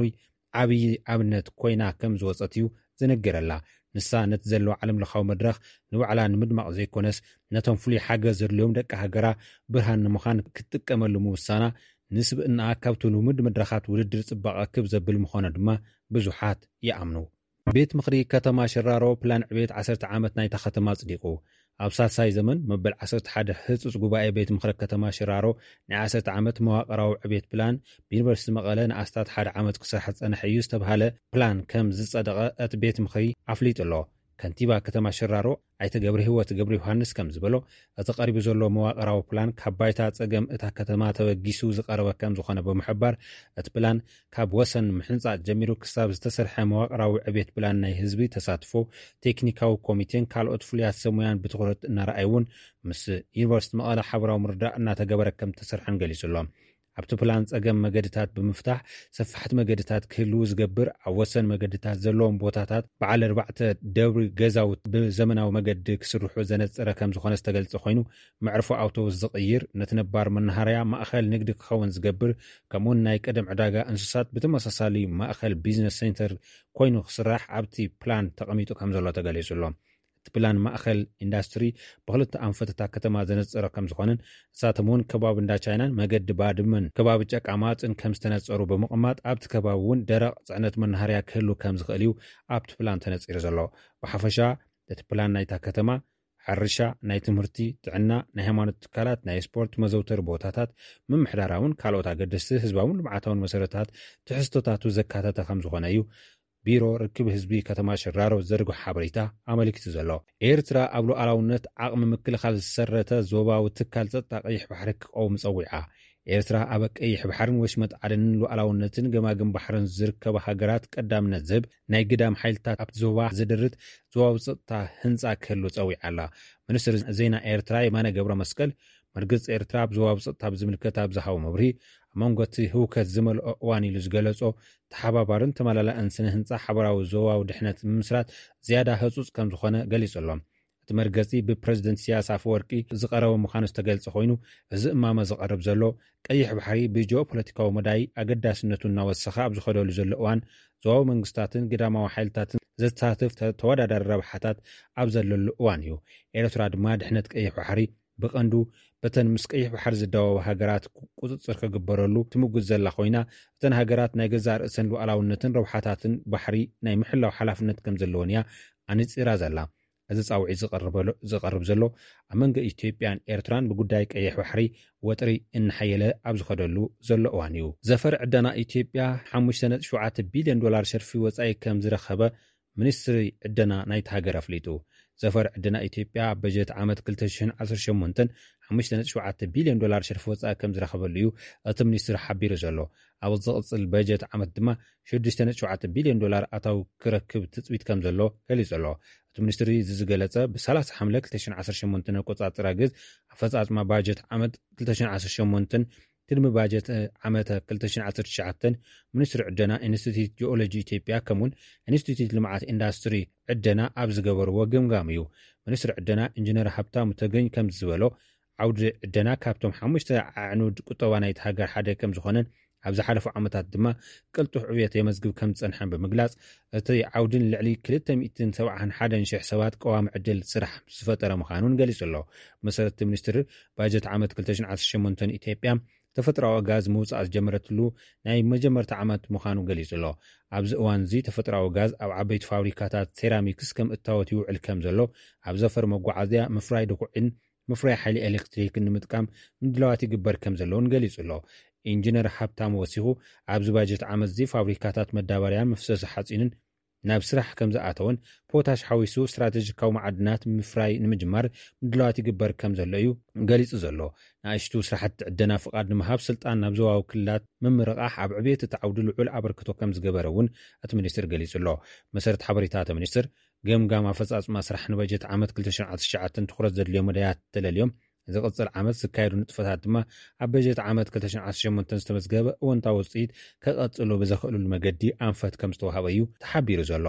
ዓብዪ ኣብነት ኮይና ከም ዝወፀት እዩ ዝነገረላ። ንሳ ነቲ ዘለዎ ዓለም ለኻዊ መድረኽ ንባዕላ ንምድማቕ ዘይኮነስ ነቶም ፍሉይ ሓገዝ ዘድልዮም ደቂ ሃገራ ብርሃን ንምዃን ክትጥቀመሉ ምውሳና ንስብእና ካብቲ ልሙድ መድረኻት ውድድር ጽባቐ ክብ ዘብል ምኾነ ድማ ብዙሓት ይኣምኑ። ቤት ምኽሪ ከተማ ሽራሮ ፕላን ዕቤት ዓሰርተ ዓመት ናይታ ከተማ ጽዲቑ። ኣብ ሳልሳይ ዘመን መበል ዓሰርተ ሓደ ህጹጽ ጉባኤ ቤት ምኽሪ ከተማ ሽራሮ ናይ ዓሰርተ ዓመት መዋቕራዊ ዕቤት ፕላን ብዩኒቨርሲቲ መቐለ ንኣስታት ሓደ ዓመት ክሰርሕ ዝጸንሐ እዩ ዝተባሃለ ፕላን ከም ዝጸደቐ እቲ ቤት ምኽሪ ኣፍሊጡ ኣሎ። ከንቲባ ከተማ ሽራሮ ኣይተ ገብሪ ህይወት ገብሪ ዮሃንስ ከም ዝበሎ እቲ ቀሪቡ ዘሎ መዋቕራዊ ፕላን ካብ ባይታ ጸገም እታ ከተማ ተበጊሱ ዝቐረበ ከም ዝኾነ ብምሕባር እቲ ፕላን ካብ ወሰን ምሕንጻእ ጀሚሩ ክሳብ ዝተሰርሐ መዋቕራዊ ዕቤት ፕላን ናይ ህዝቢ ተሳትፎ ቴክኒካዊ ኮሚቴን ካልኦት ፍሉያት ሰሙያን ብትኹረት እናረኣይውን ምስ ዩኒቨርሲቲ መቐለ ሓበራዊ ምርዳእ እናተገበረ ከም ተሰርሐን ገሊጹ ኣሎ። ኣብቲ ፕላን ጸገም መገድታት ብምፍታሕ ሰፋሕቲ መገድታት ክህልው ዝገብር ኣብ ወሰን መገድታት ዘለዎም ቦታታት በዓል ኣርባዕተ ደብሪ ገዛውት ብዘመናዊ መገዲ ክስርሑ ዘነፀረ ከም ዝኾነ ዝተገልጸ ኮይኑ መዕርፎ ኣውቶቡስ ዝቕይር ነቲ ነባር መናሃርያ ማእኸል ንግዲ ክኸውን ዝገብር ከምኡውን ናይ ቀደም ዕዳጋ እንስሳት ብተመሳሳሊ ማእኸል ቢዝነስ ሴንተር ኮይኑ ክስራሕ ኣብቲ ፕላን ተቐሚጡ ከም ዘሎ ተገሊጹ ኣሎ። እቲ ፕላን ማእኸል ኢንዳስትሪ ብክልተ ኣንፈትታ ከተማ ዘነፀረ ከም ዝኾነን ንሳቶም እውን ከባቢ እንዳ ቻይናን መገዲ ባድመን ከባቢ ጨቃማፅን ከም ዝተነፀሩ ብምቕማጥ ኣብቲ ከባቢ እውን ደረቕ ጽዕነት መናሃርያ ክህሉ ከም ዝኽእል እዩ ኣብቲ ፕላን ተነፂሩ ዘሎ። ብሓፈሻ እቲ ፕላን ናይታ ከተማ ሕርሻ፣ ናይ ትምህርቲ፣ ጥዕና፣ ናይ ሃይማኖት ትካላት፣ ናይ ስፖርት መዘውተሪ ቦታታት ምምሕዳራውን ካልኦት ኣገደስቲ ህዝባውን ልምዓታውን መሰረታት ትሕዝቶታቱ ዘካተተ ከም ዝኾነ እዩ ቢሮ ርክብ ህዝቢ ከተማ ሽራሮ ዘርግሖ ሓበሬታ ኣመልክቱ ዘሎ። ኤርትራ ኣብ ሉዓላውነት ዓቕሚ ምክልኻል ዝሰረተ ዞባዊ ትካል ጸጥታ ቀይሕ ባሕሪ ክቆም ፀዊዓ። ኤርትራ ኣብ ቀይሕ ባሕርን ወሽመጥ ዓደንን ሉዓላውነትን ገማግም ባሕርን ዝርከባ ሃገራት ቀዳምነት ዝህብ ናይ ግዳም ሓይልታት ኣብቲ ዞባ ዝድርት ዞባዊ ጸጥታ ህንፃ ክህሉ ፀዊዓላ። ሚኒስትር ዜና ኤርትራ የማነ ገብረ መስቀል መርግጽ ኤርትራ ብዞባዊ ጸጥታ ብዝምልከት ኣብ ዝሃቦ መብርሂ ኣብ መንጎቲ ህውከት ዝመልኦ እዋን ኢሉ ዝገለጾ ተሓባባርን ተመላላእን ስነ ህንፃ ሓበራዊ ዞባዊ ድሕነት ንምስራት ዝያዳ ህጹጽ ከም ዝኾነ ገሊጹ ኣሎ። እቲ መርገጺ ብፕረዚደንት ኢሳያስ ኣፈወርቂ ዝቐረበ ምዃኑ ዝተገልጸ ኮይኑ እዚ እማመ ዝቐርብ ዘሎ ቀይሕ ባሕሪ ብጂኦፖለቲካዊ መዳይ ኣገዳስነቱ እናወሰኸ ኣብ ዝኸደሉ ዘሎ እዋን ዞባዊ መንግስታትን ግዳማዊ ሓይልታትን ዘተሳትፍ ተወዳዳሪ ረብሓታት ኣብ ዘለሉ እዋን እዩ። ኤርትራ ድማ ድሕነት ቀይሕ ባሕሪ ብቐንዱ በተን ምስ ቀይሕ ባሕሪ ዝዳወቡ ሃገራት ቁፅፅር ክግበረሉ ትምጉዝ ዘላ ኮይና እተን ሃገራት ናይ ገዛ ርእሰን ሉዓላውነትን ረብሓታትን ባሕሪ ናይ ምሕላው ሓላፍነት ከም ዘለዎን እያ ኣንፂራ ዘላ። እዚ ጻውዒት ዝቐርብ ዘሎ ኣብ መንጎ ኢትዮጵያን ኤርትራን ብጉዳይ ቀይሕ ባሕሪ ወጥሪ እናሓየለ ኣብ ዝኸደሉ ዘሎ እዋን እዩ። ዘፈር ዕደና ኢትዮጵያ ሓሙሽተ ነጥቢ ሸውዓተ ቢልዮን ዶላር ሸርፊ ወጻኢ ከም ዝረኸበ ሚኒስትሪ ዕደና ናይቲ ሃገር ኣፍሊጡ። ዘፈር ዕደና ኢትዮጵያ ኣብ በጀት ዓመት ክልተ ሽሕን ዓሰርተ ሸሞንተን ሓሙሽተ ነጥቢ ሸውዓተ ቢልዮን ዶላር ሸርፊ ወጻኢ ከም ዝረኸበሉ እዩ እቲ ሚኒስትሪ ሓቢሩ ዘሎ። ኣብ ዝቕጽል በጀት ዓመት ድማ ሽዱሽተ ነጥቢ ሸውዓተ ቢልዮን ዶላር ኣታዊ ክረክብ ትጽቢት ከም ዘሎ ገሊጹ ኣሎ። እቲ ሚኒስትሪ ዝዝገለጸ ብሰላሳ ሓምለ ክልተ ሽሕን ዓሰርተ ሸሞንተን ኣቆጻጽራ ግዝ ኣፈጻጽማ ባጀት ዓመት ክልተ ሽሕን ዓሰርተ ሸሞንተን ቅድሚ ባጀት ዓመት ክልተ ሽሕን ዓሰርተ ትሽዓተ ሚኒስትሪ ዕደና ኢንስቲትዩት ጂኦሎጂ ኢትዮጵያ ከምኡን ኢንስቲትዩት ልምዓት ኢንዳስትሪ ዕደና ኣብ ዝገበርዎ ግምጋም እዩ። ሚኒስትሪ ዕደና ኢንጂነር ሃብታሙ ተገኝ ከም ዝበሎ ዓውዲ ዕደና ካብቶም ሓሙሽተ ኣዕኑድ ቁጠባ ናይቲ ሃገር ሓደ ከም ዝኾነን ኣብ ዝሓለፉ ዓመታት ድማ ቅልጡፍ ዕብየት የመዝግብ ከም ዝጸንሐን ብምግላጽ እቲ ዓውድን ልዕሊ ክልተ ሚእትን ሰብዓን ሓደን ሽሕ ሰባት ቀዋሚ ዕድል ስራሕ ዝፈጠረ ምዃኑን ገሊጹ ኣሎ። መሰረት ሚኒስትሪ ባጀት ዓመት ክልተ ሽሕን ዓሰርተ ሸሞንተን ኢትዮጵያ ተፈጥሮኣዊ ጋዝ ምውፃእ ዝጀመረትሉ ናይ መጀመርታ ዓመት ምዃኑ ገሊጹ ኣሎ። ኣብዚ እዋን እዚ ተፈጥሮኣዊ ጋዝ ኣብ ዓበይቲ ፋብሪካታት ሴራሚክስ ከም እታወት ይውዕል ከም ዘሎ ኣብ ዘፈር መጓዓዝያ ምፍራይ ድኩዕን ምፍራይ ሓይሊ ኤሌክትሪክን ንምጥቃም ምድላዋት ይግበር ከም ዘለውን ገሊጹ ኣሎ። ኢንጂነር ሃብታሙ ወሲኹ ኣብዚ ባጀት ዓመት እዚ ፋብሪካታት መዳበርያን መፍሰሲ ሓፂንን ናብ ስራሕ ከም ዝኣተውን ፖታሽ ሓዊሱ ስትራቴጂካዊ ማዕድናት ምፍራይ ንምጅማር ምድላዋት ይግበር ከም ዘሎ እዩ ገሊጹ ዘሎ። ንኣሽቱ ስራሕቲ ዕደና ፍቓድ ንምሃብ ስልጣን ናብ ዞባዊ ክልላት ምምርቓሕ ኣብ ዕብየት እቲ ዓውዲ ልዑል ኣበርክቶ ከም ዝገበረ እውን እቲ ሚኒስትር ገሊጹ ኣሎ። መሰረት ሓበሬታት ሚኒስትር ገምጋም ኣፈጻጽማ ስራሕ ንበጀት ዓመት ክልተ ሽሕን ዓሰርተ ትሽዓተ ትኹረት ዘድልዮም መዳያት ተለልዮም ዝቕጽል ዓመት ዝካየዱ ንጥፈታት ድማ ኣብ በጀት ዓመት ክልተ ሽሕን ዓሰርተ ሸሞንተን ዝተመዝገበ እወንታዊ ውፅኢት ከቐጽሉ ብዘኽእሉሉ መገዲ ኣንፈት ከም ዝተዋሃበ እዩ ተሓቢሩ ዘሎ።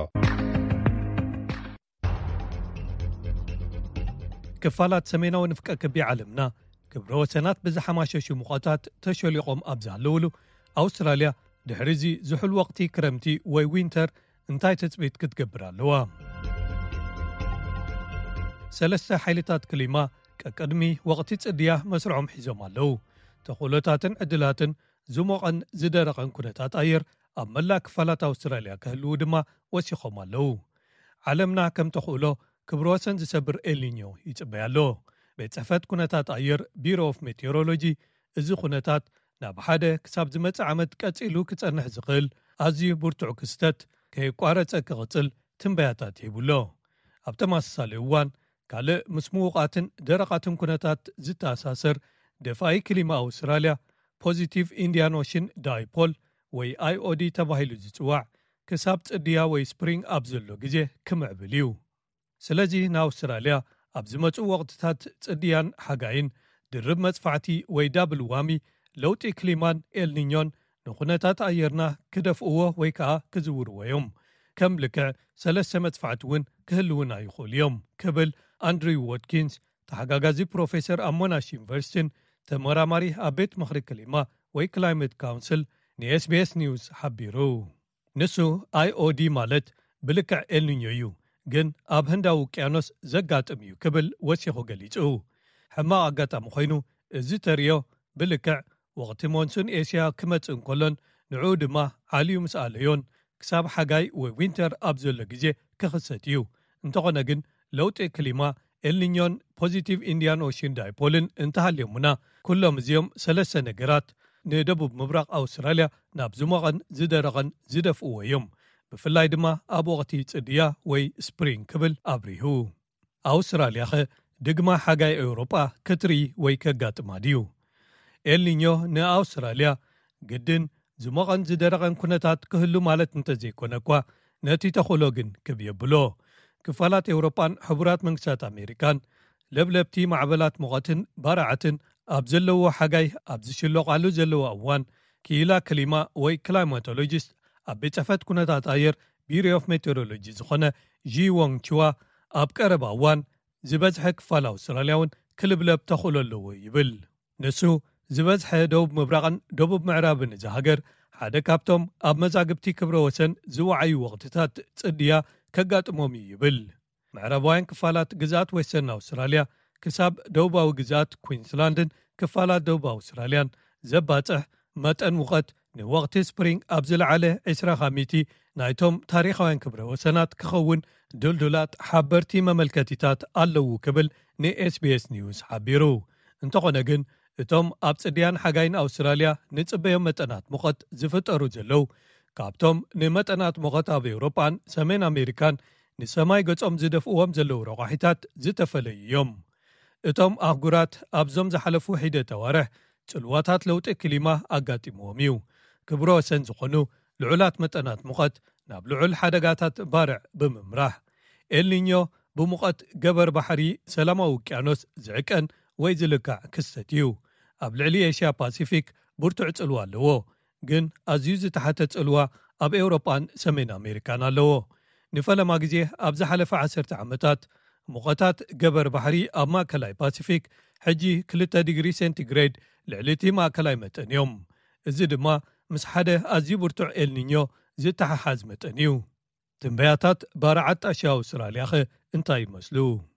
ክፋላት ሰሜናዊ ንፍቀ ክቢ ዓለምና ክብረ ወሰናት ብዝሓማሸሹ ሙቐታት ተሸሊቖም ኣብ ዝሃለውሉ ኣውስትራልያ ድሕሪዚ ዝሑል ወቅቲ ክረምቲ ወይ ዊንተር እንታይ ተጽቢት ክትገብር ኣለዋ? ሰለስተ ሓይልታት ክሊማ ቀቅድሚ ወቅቲ ጽድያ መስርዖም ሒዞም ኣለዉ። ተኽሎታትን ዕድላትን ዝሞቐን ዝደረቐን ኩነታት ኣየር ኣብ መላእ ክፋላት ኣውስትራልያ ክህልው ድማ ወሲኾም ኣለዉ። ዓለምና ከም ተኽእሎ ክብሪ ወሰን ዝሰብር ኤልኒኞ ይጽበይ ኣሎ። ቤት ጽሕፈት ኩነታት ኣየር ቢሮ ኦፍ ሜቴሮሎጂ እዚ ኩነታት ናብ ሓደ ክሳብ ዝመጽእ ዓመት ቀጺሉ ክጸንሕ ዝኽእል ኣዝዩ ብርቱዕ ክስተት ከይቋረጸ ክቕጽል ትንበያታት ይብሎ። ኣብ ተመሳሳሊ እዋን ካልእ ምስ ምዉቓትን ደረቓትን ኩነታት ዝተኣሳሰር ደፋኢ ክሊማ ኣውስትራልያ ፖዚቲቭ ኢንዲያን ኦሽን ዳይፖል ወይ ኣይኦዲ ተባሂሉ ዝጽዋዕ ክሳብ ጽድያ ወይ ስፕሪንግ ኣብ ዘሎ ግዜ ክምዕብል እዩ። ስለዚ ንኣውስትራልያ ኣብ ዝመጹ ወቕትታት ጽድያን ሓጋይን ድርብ መጽፋዕቲ ወይ ዳብል ዋሚ ለውጢ ክሊማን ኤልኒኞን ንኹነታት ኣየርና ክደፍእዎ ወይ ከዓ ክዝውርዎ እዮም። ከም ልክዕ ሰለስተ መጽፋዕቲ እውን ክህልውና ይኽእሉ እዮም ክብል ኣንድሪው ዎትኪንስ ተሓጋጋዚ ፕሮፌሰር ኣብ ሞናሽ ዩኒቨርሲቲን ተመራማሪ ኣብ ቤት ምኽሪ ክሊማ ወይ ክላይሜት ካውንስል ንኤስቢኤስ ኒውስ ሓቢሩ። ንሱ ኣይኦዲ ማለት ብልክዕ ኤልኒኞ እዩ ግን ኣብ ህንዳዊ ውቅያኖስ ዘጋጥም እዩ ክብል ወሲኹ ገሊጹ። ሕማቕ ኣጋጣሚ ኮይኑ እዚ ተርዮ ብልክዕ ወቕቲ ሞንሱን ኤስያ ክመጽእ እንከሎን ንዑ ድማ ዓልዩ ምስ ኣለዮን ክሳብ ሓጋይ ወይ ዊንተር ኣብ ዘሎ ግዜ ክኽሰት እዩ። እንተኾነ ግን ለውጢ ክሊማ ኤልኒኞን ፖዚቲቭ ኢንዲያን ኦሽን ዳይፖልን እንተሃልዮሙና ኩሎም እዚኦም ሰለስተ ነገራት ንደቡብ ምብራቕ ኣውስትራልያ ናብ ዝሞቐን ዝደረቐን ዝደፍእዎ እዮም። ብፍላይ ድማ ኣብ ወቕቲ ጽድያ ወይ ስፕሪንግ ክብል ኣብሪሁ። ኣውስትራልያ ኸ ድግማ ሓጋይ ኤውሮጳ ክትርኢ ወይ ከጋጥማ ድዩ? ኤልኒኞ ንኣውስትራልያ ግድን ዝሞቐን ዝደረቐን ኩነታት ክህሉ ማለት እንተዘይኮነ እኳ ነቲ ተኽእሎ ግን ክብየብሎ። ክፋላት ኤውሮጳን ሕቡራት መንግስታት ኣሜሪካን ለብለብቲ ማዕበላት ሙቐትን ባርዓትን ኣብ ዘለዎ ሓጋይ ኣብ ዝሽለቓሉ ዘለዎ እዋን ክኢላ ክሊማ ወይ ክላይማቶሎጂስት ኣብ ቤት ጽሕፈት ኩነታት ኣየር ቢሮ ኦፍ ሜቴሮሎጂ ዝኾነ ዢዎንግ ቹዋ ኣብ ቀረባ እዋን ዝበዝሐ ክፋል ኣውስትራልያ እውን ክልብለብ ተኽእሎ ኣለዎ ይብል። ንሱ ዝበዝሐ ደቡብ ምብራቕን ደቡብ ምዕራብን እዚ ሃገር ሓደ ካብቶም ኣብ መዛግብቲ ክብረ ወሰን ዝወዓዩ ወቕትታት ጽድያ ከጋጥሞም እዩ ይብል። ምዕራባውያን ክፋላት ግዛት ዌስተርን ኣውስትራልያ ክሳብ ደቡባዊ ግዛት ኩዊንስላንድን ክፋላት ደቡብ ኣውስትራልያን ዘባጽሕ መጠን ውቐት ንወቕቲ ስፕሪንግ ኣብ ዝለዓለ ዒስራ ኻሚቲ ናይቶም ታሪኻውያን ክብረ ወሰናት ክኸውን ድልዱላት ሓበርቲ መመልከቲታት ኣለዉ ክብል ንኤስቢኤስ ኒውስ ሓቢሩ። እንተኾነ ግን እቶም ኣብ ጽድያን ሓጋይን ኣውስትራልያ ንጽበዮም መጠናት ሙቐት ዝፍጠሩ ዘለዉ ካብቶም ንመጠናት ሙቐት ኣብ ኤውሮጳን ሰሜን ኣሜሪካን ንሰማይ ገጾም ዝደፍእዎም ዘለዉ ረቋሒታት ዝተፈለዩ እዮም። እቶም ኣህጉራት ኣብዞም ዝሓለፉ ሒደት ኣዋርሕ ጽልዋታት ለውጢ ክሊማ ኣጋጢምዎም እዩ። ክብሮ ወሰን ዝኾኑ ልዑላት መጠናት ሙቐት ናብ ልዑል ሓደጋታት ባርዕ ብምምራሕ ኤልኒኞ ብሙቐት ገበር ባሕሪ ሰላማዊ ውቅያኖስ ዝዕቀን ወይ ዝልካዕ ክስተት እዩ። ኣብ ልዕሊ ኤሽያ ፓሲፊክ ብርቱዕ ጽልዋ ኣለዎ፣ ግን ኣዝዩ ዝተሓተ ጽልዋ ኣብ ኤውሮጳን ሰሜን ኣሜሪካን ኣለዎ። ንፈለማ ግዜ ኣብ ዝሓለፈ ዓሰርተ ዓመታት ሙቐታት ገበር ባሕሪ ኣብ ማእከላይ ፓሲፊክ ሕጂ ክልተ ዲግሪ ሴንቲግሬድ ልዕሊ እቲ ማእከላይ መጠን እዮም። እዚ ድማ ምስ ሓደ ኣዝዩ ብርቱዕ ኤልኒኞ ዝተሓሓዝ መጠን እዩ። ትንበያታት ባርዓት ጣሽያ ኣውስትራልያ ኸ እንታይ ይመስሉ?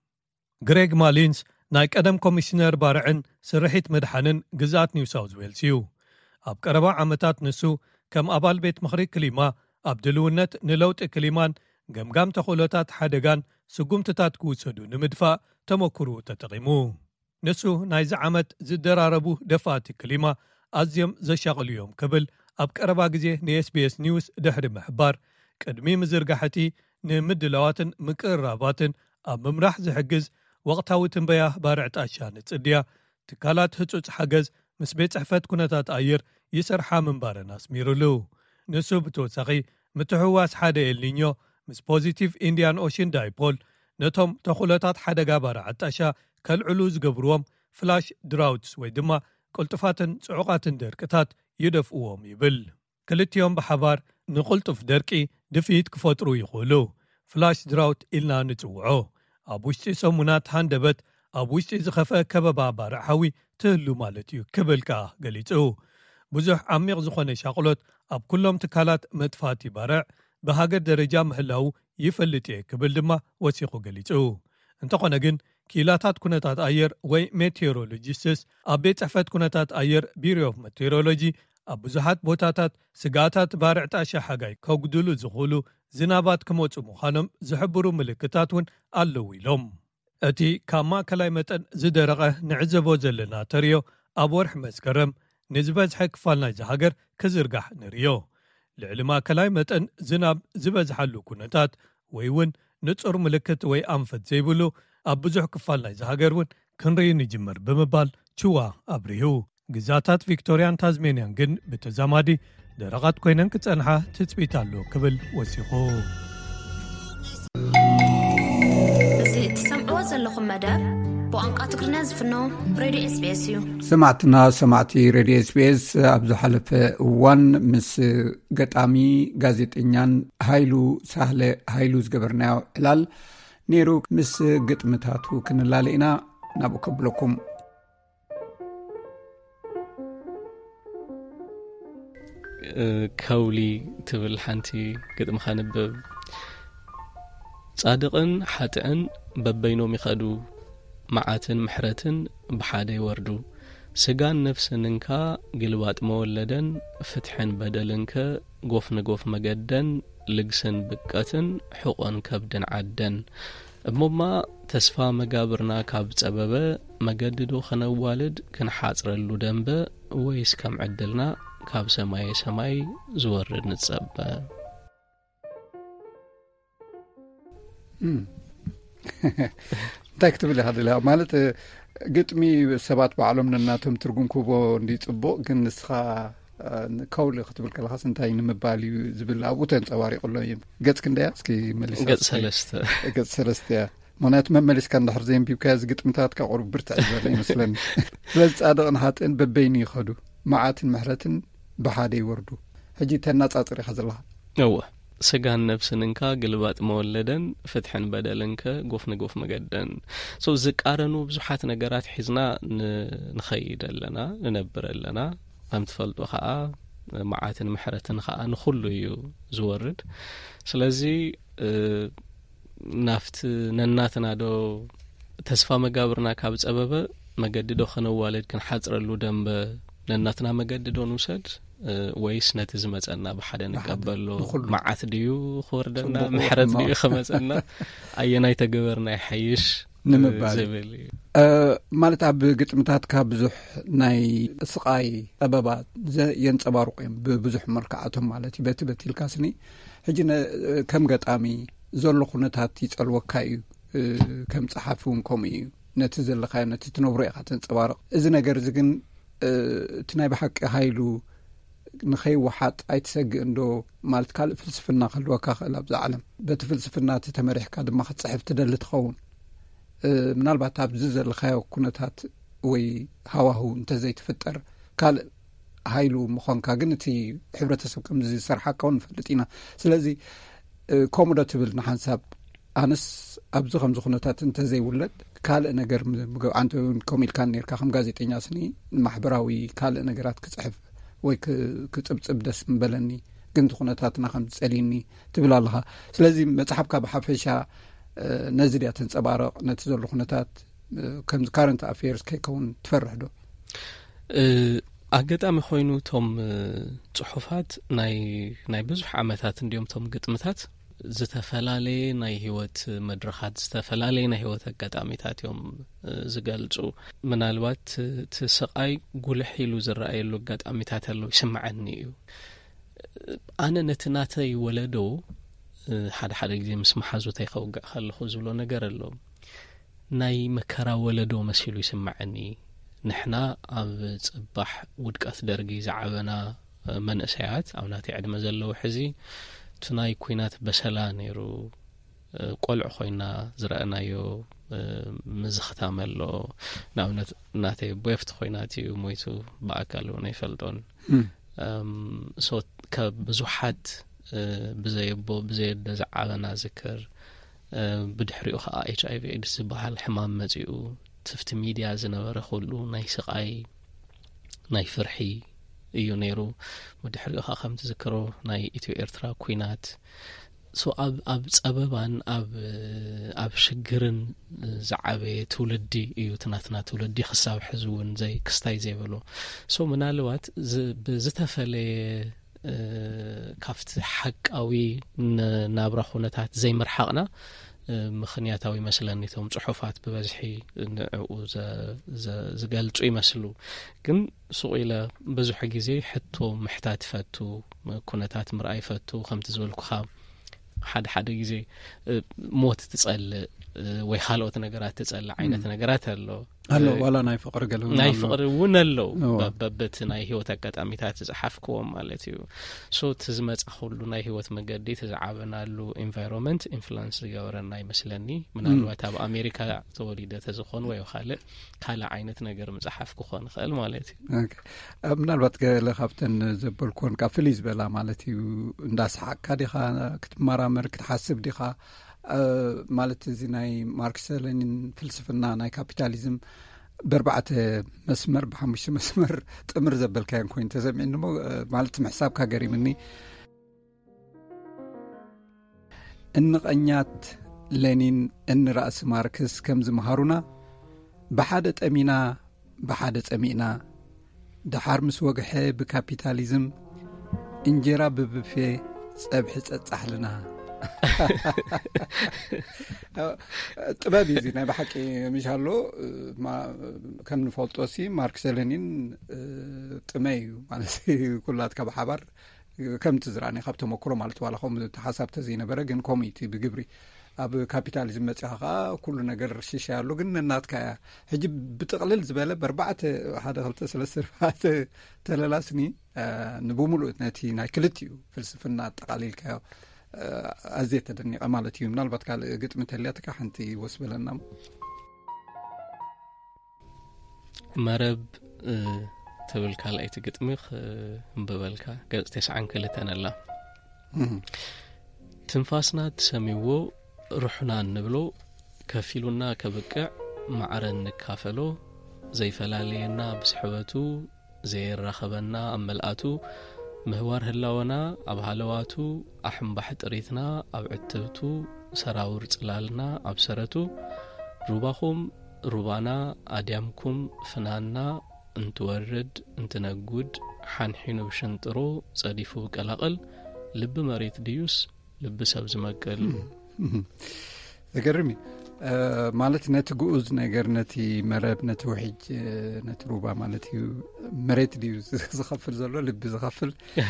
ግሬግ ማሊንስ ናይ ቀደም ኮሚሽነር ባርዕን ስርሒት መድሓንን ግዛት ኒው ሳውዝ ዌልስ እዩ። ኣብ ቀረባ ዓመታት ንሱ ከም ኣባል ቤት ምኽሪ ክሊማ ኣብ ድልውነት ንለውጢ ክሊማን ገምጋም ተኽእሎታት ሓደጋን ስጉምትታት ክውሰዱ ንምድፋእ ተመክሩ ተጠቒሙ። ንሱ ናይዚ ዓመት ዝደራረቡ ደፋእቲ ክሊማ ኣዝዮም ዘሻቕሉ እዮም ክብል ኣብ ቀረባ ግዜ ንኤስቢኤስ ኒውስ ድሕሪ ምሕባር ቅድሚ ምዝርጋሕቲ ንምድላዋትን ምቅርራባትን ኣብ ምምራሕ ዝሕግዝ ወቕታዊ ትንበያ ባርዕ ጣሻ ንጽድያ ትካላት ህጹጽ ሓገዝ ምስ ቤት ጽሕፈት ኩነታት ኣየር ይሰርሓ ምንባረን ኣስሚሩሉ። ንሱ ብተወሳኺ ምትሕዋስ ሓደ ኤልኒኞ ምስ ፖዚቲቭ ኢንዲያን ኦሽን ዳይፖል ነቶም ተኽእሎታት ሓደጋ ባርዓት ጣሻ ከልዕሉ ዝገብርዎም ፍላሽ ድራውትስ ወይ ድማ ቁልጥፋትን ጽዑቓትን ደርቅታት ይደፍእዎም ይብል። ክልቲኦም ብሓባር ንቁልጡፍ ደርቂ ድፊት ክፈጥሩ ይኽእሉ። ፍላሽ ድራውት ኢልና ንጽውዖ ኣብ ውሽጢ ሰሙናት ሃንደበት ኣብ ውሽጢ ዝኸፍአ ከበባ ባርዕ ሓዊ ትህሉ ማለት እዩ ክብል ከዓ ገሊጹ። ብዙሕ ዓሚቕ ዝኾነ ሻቕሎት ኣብ ኩሎም ትካላት መጥፋእቲ ባርዕ ብሃገር ደረጃ ምህላው ይፈልጥ እየ ክብል ድማ ወሲኹ ገሊጹ። እንተኾነ ግን ኪላታት ኩነታት ኣየር ወይ ሜቴሮሎጂስትስ ኣብ ቤት ጽሕፈት ኩነታት ኣየር ቢሮ ኦፍ ሜቴሮሎጂ ኣብ ብዙሓት ቦታታት ስጋታት ባርዕ ጣሻ ሓጋይ ከጉድሉ ዝኽእሉ ዝናባት ክመፁ ምዃኖም ዝሕብሩ ምልክታት እውን ኣለዉ ኢሎም። እቲ ካብ ማእከላይ መጠን ዝደረቐ ንዕዘቦ ዘለና ተርዮ ኣብ ወርሒ መስከረም ንዝበዝሐ ክፋል ናይ ሃገር ክዝርጋሕ ንርዮ። ልዕሊ ማእከላይ መጠን ዝናብ ዝበዝሓሉ ኩነታት ወይ እውን ንጹር ምልክት ወይ ኣንፈት ዘይብሉ ኣብ ብዙሕ ክፋል ናይ ሃገር እውን ክንርኢ ንጅመር ብምባል ችዋ ኣብርሁ። ግዛታት ቪክቶሪያን ታዝሜንያን ግን ብተዛማዲ ደረቓት ኮይነን ክጸንሓ ትጽቢት ኣሎ ክብል ወሲኹ። እዚ ትሰምዕዎ ዘለኹም መደብ ብቋንቋ ትግርኛ ዝፍኖ ሬድዮ ኤስቢኤስ እዩ። ሰማዕትና ሰማዕቲ ሬድዮ ኤስቢኤስ ኣብ ዝሓለፈ እዋን ምስ ገጣሚ ጋዜጠኛን ሃይሉ ሳህለ ሃይሉ ዝገበርናዮ ዕላል ነይሩ። ምስ ግጥምታቱ ክንላለ ኢና ናብኡ ከብለኩም። ከውሊ ትብል ሓንቲ ግጥም ኸንብብ። ጻድቕን ሓጥዕን በበይኖም ይኸዱ መዓትን ምሕረትን ብሓደ ይወርዱ ስጋን ነፍስንንካ ግልባጥ መወለደን ፍትሕን በደልንከ ጎፍ ንጎፍ መገደን ልግስን ብቀትን ሕቆን ከብድን ዓደን እሞማ ተስፋ መጋብርና ካብ ጸበበ መገድዶ ኸነዋልድ ክንሓጽረሉ ደንበ ወይስ ከም ዕድልና ካብ ሰማይ ሰማይ ዝወርድ ንጸበ። እንታይ ክትብል ኢኻ ድላ ማለት ግጥሚ ሰባት ባዕሎም ነናቶም ትርጉም ክህቦ እንዲጽቡቕ ግን ንስኻ ከውሊ ክትብል ከለኻስ እንታይ ንምባል እዩ ዝብል ኣብኡ ተንጸባሪቑሎ እዩ። ገጽ ክንደያ እስኪ መሊስ ገጽ ሰለስተ ገጽ ሰለስተ እያ። ምክንያቱ መመሊስካ እንዳሕር ዘንቢብካ ዝግጥምታት ቁሩብ ብርትዕ ዝበለ ይመስለኒ። ስለዚ ጻድቕን ሓጥእን በበይኑ ይኸዱ መዓትን ምሕረትን ብሓደ ይወርዱ። ሕጂ ተናጻጽር ኢኻ ዘለኻ። እወ ስጋን ነፍስንንካ ግልባጥ መወለደን ፍትሕን በደልንከ ጎፍ ንጎፍ መገደን ሶ ዝቃረኑ ብዙሓት ነገራት ሒዝና ንኸይድ ኣለና ንነብር ኣለና። ከም ትፈልጡ ከዓ መዓትን ምሕረትን ከዓ ንኹሉ እዩ ዝወርድ። ስለዚ ናፍቲ ነናትና ዶ ተስፋ መጋብርና ካብ ጸበበ መገድዶ ኸነዋልድ ክንሓጽረሉ ደንበ ነናትና መገድዶ ንውሰድ ወይስ ነቲ ዝመጸና ብሓደ ንቀበሎ መዓት ድዩ ክወርደና ምሕረት ድዩ ኸመጸና ኣየናይ ተገበርና ይሓይሽ ንምባል ማለት ኣብ ግጥምታትካ ብዙሕ ናይ ስቃይ ጠበባት የንጸባርቑ እዮም ብብዙሕ መልክዓቶም ማለት እዩ። በቲ በቲ ኢልካስኒ ሕጂ ከም ገጣሚ ዘሎ ኩነታት ይጸልወካ እዩ። ከም ጸሓፊ እውን ከምኡ እዩ። ነቲ ዘለኻዮ ነቲ ትነብሮ ኢኻ ተንጸባርቕ። እዚ ነገር እዚ ግን እቲ ናይ ብሓቂ ሃይሉ ንኸይወሓጥ ኣይትሰግእ እንዶ ማለት ካልእ ፍልስፍና ክህልወካ ክእል ኣብዛ ዓለም በቲ ፍልስፍና እቲ ተመሪሕካ ድማ ክትጽሕፍ ትደሊ ትኸውን። ምናልባት ኣብዚ ዘለኻዮ ኩነታት ወይ ሃዋህው እንተዘይትፍጠር ካልእ ሃይሉ ምዃንካ ግን እቲ ሕብረተሰብ ከምዚ ዝሰርሓካ እውን ንፈልጥ ኢና። ስለዚ ከምዶ ትብል ንሓንሳብ ኣነስ ኣብዚ ከምዚ ኩነታት እንተዘይውለድ ካልእ ነገር አንተ ከምኡ ኢልካ ነርካ ከም ጋዜጠኛ ስኒ ማሕበራዊ ካልእ ነገራት ክጽሕፍ ወይ ክጽብጽብ ደስ ምበለኒ ግን ኩነታትና ከም ጸሊኒ ትብል ኣለኻ። ስለዚ መጽሓፍካ ብሓፈሻ ነዚ ድያ ተንጸባረቕ ነቲ ዘሎ ኩነታት ከምዚ ካረንት ኣፌርስ ከይከውን ትፈርሕ ዶ? ኣጋጣሚ ኮይኑ ቶም ጽሑፋት ናይ ናይ ብዙሕ ዓመታት እንዲዮም ቶም ግጥምታት ዝተፈላለየ ናይ ህይወት መድረኻት ዝተፈላለየ ናይ ህይወት ኣጋጣሚታት እዮም ዝገልጹ። ምናልባት ትስቃይ ጉልሕ ኢሉ ዝረኣየሉ ኣጋጣሚታት ኣሎ ይስምዐኒ እዩ። ኣነ ነቲ ናተይ ወለዶ ሓደ ሓደ ግዜ ምስ መሓዙተይ ከውግዕ ከለኹ ዝብሎ ነገር ኣሎ። ናይ መከራ ወለዶ መሲሉ ይስምዐኒ። ንሕና ኣብ ጽባሕ ውድቀት ደርጊ ዝዓበና መንእሰያት ኣብ ናተይ ዕድመ ዘለዉ ሕዚ እቲ ናይ ኩናት በሰላ ነይሩ ቆልዑ ኮይና ዝረአናዮ ምዝኽታም ኣሎ። ንኣብነት ናተይ ቦየፍቲ ኮይናት እዩ ሞይቱ ብኣካል እውን ኣይፈልጦን። ሶ ካብ ብዙሓት ብዘየቦ ብዘየደ ዝዓበና ዝክር ብድሕሪኡ ከዓ ኤች ኣይ ቪ ኤድስ ዝበሃል ሕማም መጺኡ ትፍቲ ሚድያ ዝነበረ ኩሉ ናይ ስቃይ ናይ ፍርሒ እዩ ነይሩ ወድሕሪኡ ከም ትዝክሮ ናይ ኢትዮ ኤርትራ ኩናት ሶ ኣብ ኣብ ጸበባን ኣብ ኣብ ሽግርን ዝዓበየ ትውልዲ እዩ ትናትና ትውልዲ ክሳብ ሕዝውን ዘይ ክስታይ ዘይብሎ ሶ ምናልባት ብዝተፈለየ ካፍቲ ሓቃዊ ናብራ ኩነታት ዘይምርሓቕና ምኽንያታዊ መስለኒቶም ጽሑፋት ብበዝሒ ንዕኡ ዝገልጹ ይመስሉ ግን ሱቂለ ብዙሕ ግዜ ሕቶ ምሕታት ፈቱ ኩነታት ምርኣይ ፈቱ ከምቲ ዝበልኩኻ ሓደ ሓደ ግዜ ሞት ትጸልእ ወይ ካልኦት ነገራት ትጸልእ ዓይነት ነገራት ኣሎ ኣሎ ዋላ ናይ ፍቅሪ ገለ ናይ ፍቅሪ እውን ኣሎ በበት ናይ ህይወት አጋጣሚታት ዝሓፍክዎም ማለት እዩ ሶ ትዝመጽ ሁሉ ናይ ህይወት መገዲ ተዛዓበናሉ ኤንቫይሮንመንት ኢንፍሉዌንስ ዝገበረና ይመስለኒ ምናልባት ኣብ አሜሪካ ተወሊደ ተዝኾን ወይ ካልእ ካልእ ዓይነት ነገር መጽሓፍ ክኾን ይኽእል ማለት እዩ ምናልባት ገለ ካብተን ዘበልኮን ካፍሊ ዝበላ ማለት እዩ እንዳስሓቅካ ዲኻ ክትመራመር ክትሓስብ ዲኻ ማለት እዚ ናይ ማርክስ ሌኒን ፍልስፍና ናይ ካፒታሊዝም በርባዕተ መስመር በሐሙሽ መስመር ጥምር ዘበልካን ኮይን ተሰሚዕን ሞ ማለት ምሕሳብካ ገሪምኒ እንቀኛት ሌኒን እንራስ ማርክስ ከም ዝመሃሩና በሓደ ጠሚና በሓደ ጸሚዕና ድሓር ምስ ወግሐ ብካፒታሊዝም እንጀራ ብብፌ ጸብሒ ጸጻሕልና ጥበብ እዚ ናይ በሓቂ ምሻሎ ከም ንፈልጦሲ ማርክስ ሌኒን ጥመይ ማለት ኩላትካ ብሓባር ከም ትዝራእኒ ካብ ተመክሮ ማለት ዋላ ከም ተሓሳብ ተዘይነበረ ግን ኮሚቲ ብግብሪ ኣብ ካፒታሊዝም መጽሓኻ ኩሉ ነገር ሽሻያሉ ግን እናትካ ሕጂ ብጥቕልል ዝበለ በርባዕተ ሓደ ክልተ ሰለስተ ኣርባዕተ ተለላስኒ ንብሙሉእ ነቲ ናይ ክልቲኡ ፍልስፍና ኣጠቃሊልካዮ أزيد تدني أمالتي من البعض قال قلت متهلاتك حنتي وسبلنا مرب تبلك على أي تقط مخ ببلك قلت تسعن كل تنلا تنفاسنا تسميوه روحنا نبلو كفيلنا كبكع معرن كافلو زي فلالينا بسحبتو زي الرخبنا أملاتو مهوار هلاونا أب هلواتو أحم بحت ريتنا أب عتبتو سراور تلالنا أب سرتو روباكم روبانا أديامكم فنانا انتورد انتنقود حانحينو بشنطرو صديفو كالأقل لب مريت ديوس لب سبز مقل ذكرمي أه مالتي نتجوز نجار نتي مراب نتوحج نتروبا مالتي مريت دي زخفل زلوا لب زخفل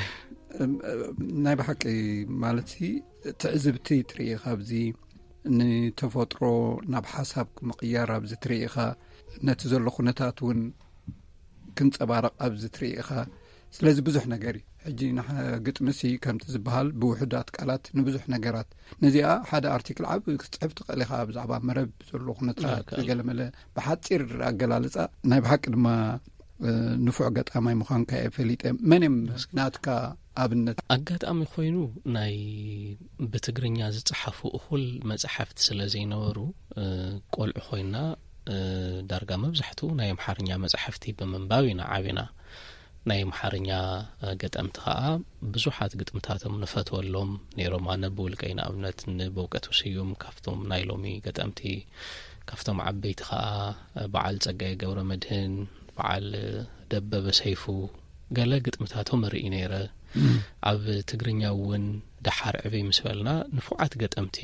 نايب حكي مالتي تعزبتي تريخا بزي نتفطرو ناب حساب مقيارة بزي تريخا نتزلو خنتاتون كنت أبارق أبز تريخا سلازي بزح نجاري حجي نحن قلت مسي كم تزبهال بوحدات قالات نبزح نجارات نزيا حدا ارتيكل عب كتعبت قاليها بزعبا مرب زلو خنتات قال ملا بحاطير قالالصا ناي بحق لما نفع قطامي مخان كفليت منم ناتكا ابنت اقطامي خوينو ناي بتغرينيا زصحفو اخول مصحفت سلازي نورو قول خوينا دارغا مبزحتو ناي محارنيا مصحفتي بمنباوينا عابينا ናይ ምሓርኛ ገጠምታ ብዙሓት ግጥምታቶም ንፈትወሎም ነይሮም ኣነብውል ከይና ኣብነት ንበውቀቱ ስዩም ካፍቶም ናይ ሎሚ ገጠምቲ ካፍቶም ዓበይቲ ከዓ በዓል ጸጋይ ገብረ መድህን በዓል ደበበ ሰይፉ ገለ ግጥምታቶም ርኢ ነይረ ኣብ ትግርኛ እውን ደሓር ዕበይ ምስበልና ንፉዓት ገጠምቲ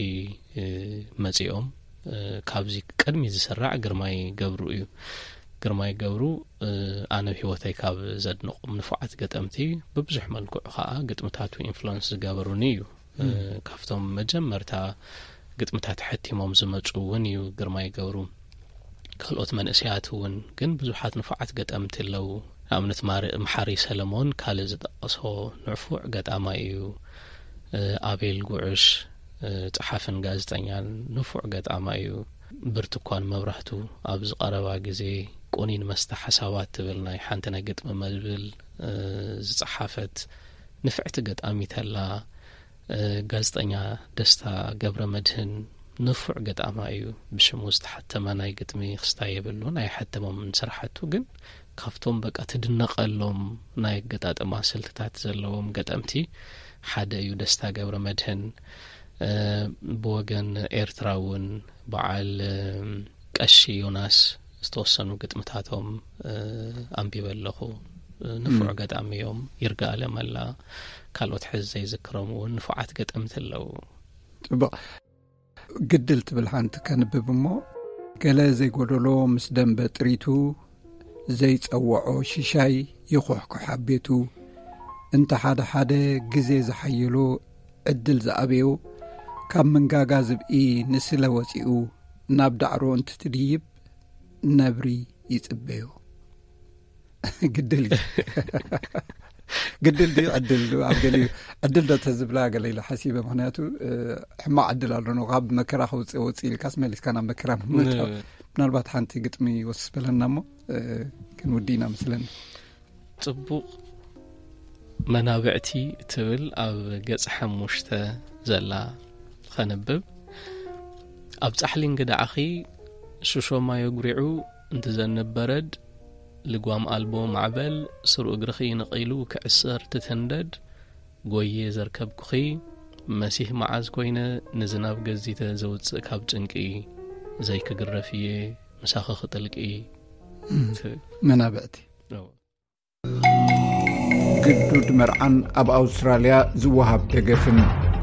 መጺኦም ካብዚ ቀድሚ ዝስራዕ ግርማይ ገብሩ እዩ ግርማይ ገብሩ ኣነ ህይወተይ ካብ ዘድንቆም ንፉዓት ገጠምቲ በብዙሕ መልክዑ ከዓ ግጥምታቱ ኢንፍሉዌንስ ዝገበሩኒ እዩ ካፍቶም መጀመርታ ግጥምታት ሕቲሞም ዝመጹ እውን እዩ ግርማይ ገብሩ ካልኦት መንእስያት እውን ግን ብዙሓት ንፉዓት ገጠምቲ ኣለው ንኣብነት መሓሪ ሰለሞን ካልእ ዝጠቐሶ ንዕፉዕ ገጣማ እዩ ኣቤል ጉዕሽ ጸሓፍን ጋዜጠኛን ንፉዕ ገጣማ እዩ ብርቱካን መብራህቱ ኣብ ዝቐረባ ግዜ ቆኒን መስተ ሓሳባት ትብል ናይ ሓንቲ ናይ ግጥም መብል ዝጸሓፈት ንፍዕቲ ገጣሚት ኣላ ጋዜጠኛ ደስታ ገብረ መድህን ንፉዕ ገጣማ እዩ ብሽሙ ዝተሓተመ ናይ ግጥሚ ክስታይ የብሉ ናይ ሓተሞም ስራሕቱ ግን ካፍቶም በቃ ትድነቀሎም ናይ ገጣጠማ ስልትታት ዘለዎም ገጠምቲ ሓደ እዩ ደስታ ገብረ መድህን በወገን ኤርትራውን በዓል ቀሺ ዮናስ ዝተወሰኑ ግጥምታቶም አንቢበለኹ ንፉዕ ገጣሚዮም ይርጋለ መላ ካልኦት ሕዝ ዘይዝክሮም እውን ንፉዓት ገጠምት ኣለው ጥቡቅ ግድል ትብል ሓንቲ ከንብብ እሞ ገለ ዘይጎደሎ ምስ ደንበ ጥሪቱ ዘይጸውዖ ሽሻይ ይኹሕኩሕ ኣቤቱ እንተ ሓደ ሓደ ግዜ ዝሓየሎ ዕድል ዝኣበዮ ካብ መንጋጋ ዝብኢ ንስለ ወፂኡ ናብ ዳዕሮ እንትትድይብ ነብሪ ይጽበዮ ግድል ግድል ዲ ዕድል ኣብገሊ ዕድል ዶ ተዝብላ ገለይላ ሓሲበ ምክንያቱ ሕማቅ ዕድል ኣሎ ነው ካብ መከራ ክውፅእ ወፂእ ኢልካስ መሊስካ ናብ መከራ ምምታው ምናልባት ሓንቲ ግጥሚ ይወስስ በለና እሞ ክንውዲና ምስለና ጽቡቕ መናብዕቲ ትብል ኣብ ገጽ ሓሙሽተ ዘላ ከነብብ ኣብ ጻሕሊ እንግዳኣኺ ሽሾማዮ ጉሪዑ እንትዘንበረድ ልጓም ኣልቦ ማዕበል ስሩ እግርኺ ንቂሉ ክዕሰር ትተንደድ ጎየ ዘርከብኩኺ መሲህ መዓዝ ኮይነ ንዝናብ ገዚተ ዘውፅእ ካብ ጭንቂ ዘይክግረፍየ ምሳኺ ክጥልቂ መናብዕቲ ግዱድ መርዓን ኣብ ኣውስትራልያ ዝወሃብ ደገፍን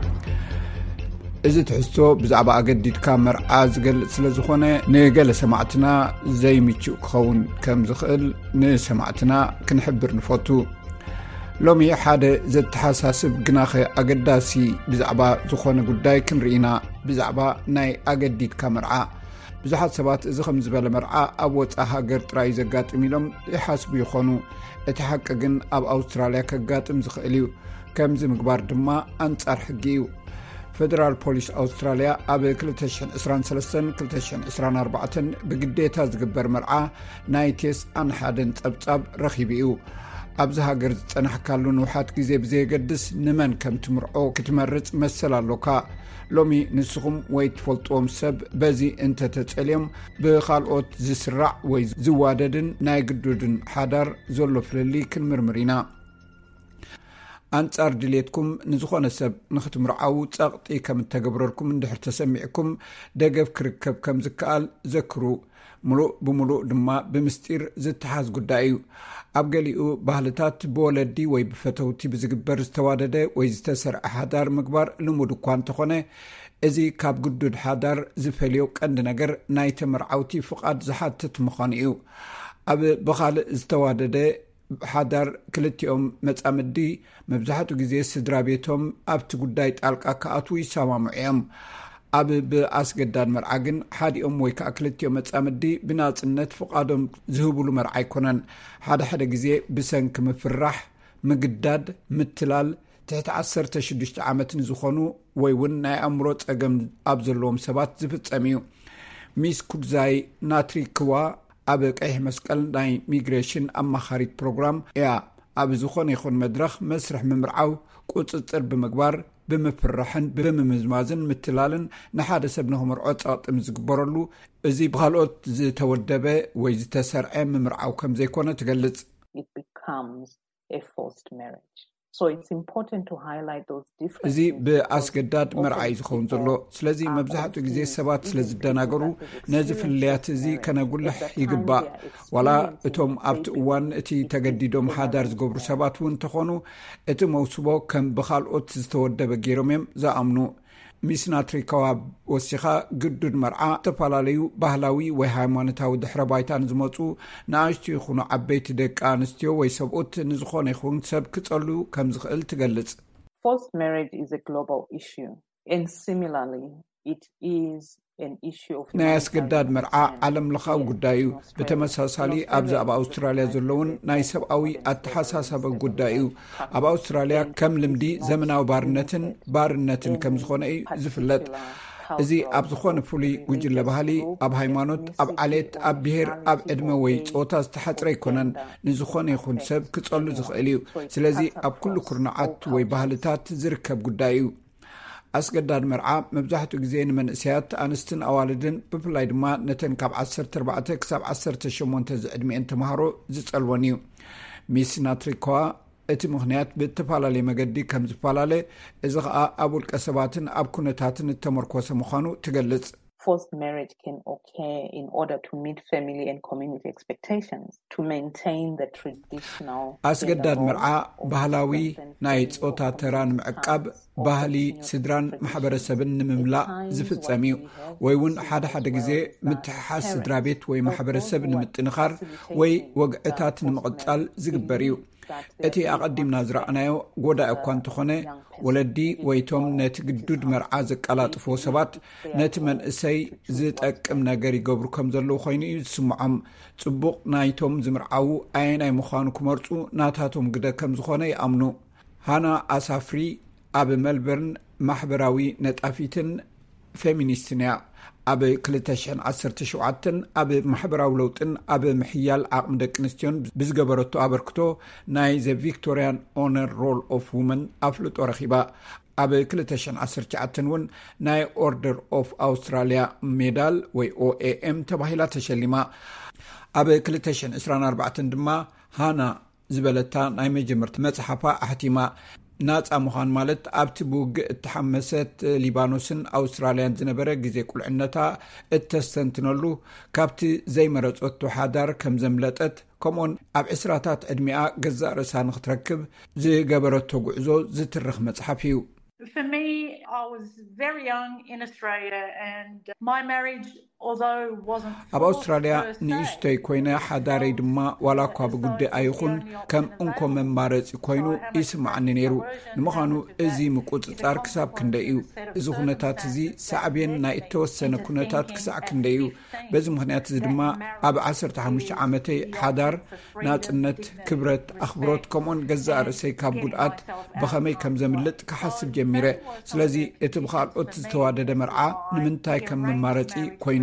እዚ ትሕዝቶ ብዛዕባ ኣገዲድካ መርዓ ዝገልጽ ስለ ዝኾነ ንገለ ሰማዕትና ዘይምችእ ክኸውን ከም ዝኽእል ንሰማዕትና ክንሕብር ንፈቱ ሎሚ ሓደ ዘተሓሳስብ ግናኸ ኣገዳሲ ብዛዕባ ዝኾነ ጉዳይ ክንርኢና ብዛዕባ ናይ ኣገዲድካ መርዓ ብዙሓት ሰባት እዚ ከም ዝበለ መርዓ ኣብ ወፃኢ ሃገር ጥራይ ዘጋጥም ኢሎም ይሓስቡ ይኾኑ እቲ ሓቂ ግን ኣብ ኣውስትራልያ ከጋጥም ዝኽእል እዩ ከምዚ ምግባር ድማ ኣንጻር ሕጊ እዩ ፌደራል ፖሊስ ኣውስትራልያ ኣብ ክልተ ሽሕን ዕስራን ሰለስተን ክልተ ሽሕን ዕስራን ኣርባዕተን ብግዴታ ዝግበር መርዓ ናይ ቴስዓን ሓደን ጸብጻብ ረኺቡ እዩ ኣብዚ ሃገር ዝጸናሕካሉ ንውሓት ግዜ ብዘየገድስ ንመን ከም ትምርዖ ክትመርጽ መሰል ኣሎካ ሎሚ ንስኹም ወይ ትፈልጥዎም ሰብ በዚ እንተተጸልዮም ብኻልኦት ዝስራዕ ወይ ዝዋደድን ናይ ግዱድን ሓዳር ዘሎ ፍልሊ ክንምርምር ኢና አንጻር ድሌትኩም ንዝኾነ ሰብ ንኽትምርዓው ጸቕጢ ከም እተገብረልኩም እንድሕር ተሰሚዕኩም ደገፍ ክርከብ ከም ዝከኣል ዘክሩ ሙሉእ ብሙሉእ ድማ ብምስጢር ዝተሓዝ ጉዳይ እዩ ኣብ ገሊኡ ባህልታት ብወለዲ ወይ ብፈተውቲ ብዝግበር ዝተዋደደ ወይ ዝተሰርዐ ሓዳር ምግባር ልሙድ እኳ እንተኾነ እዚ ካብ ግዱድ ሓዳር ዝፈልዮ ቀንዲ ነገር ናይ ተመርዓውቲ ፍቓድ ዝሓትት ምዃኑ እዩ ኣብ ብኻልእ ዝተዋደደ ሓዳር ክልቲኦም መጻምዲ መብዛሕትኡ ግዜ ስድራ ቤቶም ኣብቲ ጉዳይ ጣልቃ ከኣትዉ ይሰማምዑ እዮም ኣብ ብኣስገዳድ መርዓ ግን ሓዲኦም ወይ ከዓ ክልቲኦም መጻምዲ ብናጽነት ፍቓዶም ዝህብሉ መርዓ ኣይኮነን ሓደ ሓደ ግዜ ብሰንኪ ምፍራሕ ምግዳድ ምትላል ትሕቲ ዓሰርተ ሽዱሽተ ዓመት ንዝኾኑ ወይ እውን ናይ ኣእምሮ ጸገም ኣብ ዘለዎም ሰባት ዝፍጸም እዩ ሚስ ኩድዛይ ናትሪክዋ ኣብ ቀይሕ መስቀል ናይ ሚግሬሽን ኣማኻሪት ፕሮግራም እያ ኣብ ዝኾነ ይኹን መድረኽ መስርሕ ምምርዓው ቁፅፅር ብምግባር ብምፍራሕን ብምምዝማዝን ምትላልን ንሓደ ሰብ ንኽምርዖ ጸቕጥም ዝግበረሉ እዚ ብኻልኦት ዝተወደበ ወይ ዝተሰርዐ ምምርዓው ከም ዘይኮነ ትገልጽ እዚ ብኣስገዳድ መርዓይ ዝኸውን ዘሎ ስለዚ መብዛሕትኡ ግዜ ሰባት ስለ ዝደናገሩ ነዚ ፍልያት እዚ ከነጉልሕ ይግባእ ዋላ እቶም ኣብቲ እዋን እቲ ተገዲዶም ሓዳር ዝገብሩ ሰባት እውን እንተኾኑ እቲ መውስቦ ከም ብኻልኦት ዝተወደበ ገይሮም እዮም ዝኣምኑ ሚስ ናትሪካዋ ወሲኻ ግዱድ መርዓ ዝተፈላለዩ ባህላዊ ወይ ሃይማኖታዊ ድሕረ ባይታን ዝመፁ ንኣሽቱ ይኹኑ ዓበይቲ ደቂ ኣንስትዮ ወይ ሰብኡት ንዝኾነ ይኹን ሰብ ክጸሉ ከም ዝኽእል ትገልጽ Forced marriage is a global issue and similarly it is ናይ ኣስገዳድ መርዓ ዓለም ለኻዊ ጉዳይ እዩ ብተመሳሳሊ ኣብዚ ኣብ ኣውስትራልያ ዘለውን ናይ ሰብኣዊ ኣተሓሳሰበ ጉዳይ እዩ ኣብ ኣውስትራልያ ከም ልምዲ ዘመናዊ ባርነትን ባርነትን ከም ዝኾነ እዩ ዝፍለጥ እዚ ኣብ ዝኾነ ፍሉይ ጉጅለ ባህሊ ኣብ ሃይማኖት ኣብ ዓሌት ኣብ ብሄር ኣብ ዕድመ ወይ ፆታ ዝተሓፅረ ኣይኮነን ንዝኾነ ይኹን ሰብ ክጸሉ ዝኽእል እዩ ስለዚ ኣብ ኩሉ ኩርናዓት ወይ ባህልታት ዝርከብ ጉዳይ እዩ ኣስገዳድ መርዓ መብዛሕትኡ ግዜ ንመንእሰያት ኣንስትን ኣዋልድን ብፍላይ ድማ ነተን ካብ ዓሰርተ ኣርባዕተ ክሳብ ዓሰርተ ሸሞንተ ዝዕድሚአን ተምሃሮ ዝጸልወን እዩ ሚስ ናትሪኮዋ እቲ ምኽንያት ብተፈላለየ መገዲ ከም ዝፈላለ እዚ ከዓ ኣብ ውልቀ ሰባትን ኣብ ኩነታትን እተመርኮሰ ምዃኑ ትገልጽ Forced marriage can occur in order to meet family and community expectations to maintain the traditional ኣስገዳድ መርዓ ባህላዊ ናይ ጾታ ተራን ምዕቃብ ባህሊ ስድራን ማሕበረሰብን ንምምላእ ዝፍጸም እዩ ወይ እውን ሓደ ሓደ ግዜ ምትሕሓዝ ስድራ ቤት ወይ ማሕበረሰብ ንምጥንኻር ወይ ወግዕታት ንምቕጻል ዝግበር እዩ እቲ ኣቐዲምና ዝረኣናዮ ጎዳኢ እኳ እንተኾነ ወለዲ ወይቶም ነቲ ግዱድ መርዓ ዘቀላጥፎ ሰባት ነቲ መንእሰይ ዝጠቅም ነገር ይገብሩ ከም ዘለዉ ኮይኑ እዩ ዝስምዖም ጽቡቕ ናይቶም ዝምርዓዉ ኣየናይ ምዃኑ ክመርፁ ናታቶም ግደ ከም ዝኾነ ይኣምኑ ሃና ኣሳፍሪ ኣብ ሜልበርን ማሕበራዊ ነጣፊትን ፌሚኒስትን እያ ኣብ ክልተ ሽሕን ዓሰርተ ሸውዓተን ኣብ ማሕበራዊ ለውጥን ኣብ ምሕያል ዓቕሚ ደቂ ኣንስትዮን ብዝገበረቶ ኣበርክቶ ናይ ዘ ቪክቶሪያን ኦነር ሮል ኦፍ ውመን ኣፍልጦ ረኺባ ኣብ ክልተ ሽሕን ዓሰርተ ትሽዓተ እውን ናይ ኦርደር ኦፍ ኣውስትራልያ ሜዳል ወይ ኦኤኤም ተባሂላ ተሸሊማ ኣብ ክልተ ሽሕን ዕስራን ኣርባዕተን ድማ ሃና ዝበለታ ናይ መጀመርታ መጽሓፋ ኣሕቲማ ናጻ ምዃን ማለት ኣብቲ ብውግእ እተሓመሰት ሊባኖስን ኣውስትራልያን ዝነበረ ግዜ ቁልዕነታ እተስተንትነሉ ካብቲ ዘይመረፆቶ ሓዳር ከም ዘምለጠት ከምኡን ኣብ ዕስራታት ዕድሚኣ ገዛእ ርእሳ ንኽትረክብ ዝገበረቶ ጉዕዞ ዝትርኽ መጽሓፍ እዩ For me, I was very young in Australia and my marriage, although wasn't ኣብ ኣውስትራልያ ንእሽተይ ኮይነ ሓዳረይ ድማ ዋላ እኳ ብጉዳይ ኣይኹን ከም እንኮ መማረፂ ኮይኑ ይስማዓኒ ነይሩ ንምዃኑ እዚ ምቁፅጻር ክሳብ ክንደይ እዩ እዚ ኩነታት እዚ ሳዕብን ናይ እተወሰነ ኩነታት ክሳዕ ክንደይ እዩ በዚ ምክንያት እዚ ድማ ኣብ ዓሰርተ ሓሙሽተ ዓመተይ ሓዳር ናጽነት ክብረት ኣኽብሮት ከምኡን ገዛእ ርእሰይ ካብ ጉድኣት ብኸመይ ከም ዘምልጥ ክሓስብ ጀሚረ ስለዚ እቲ ብኻልኦት ዝተዋደደ መርዓ ንምንታይ ከም መማረፂ ኮይኑ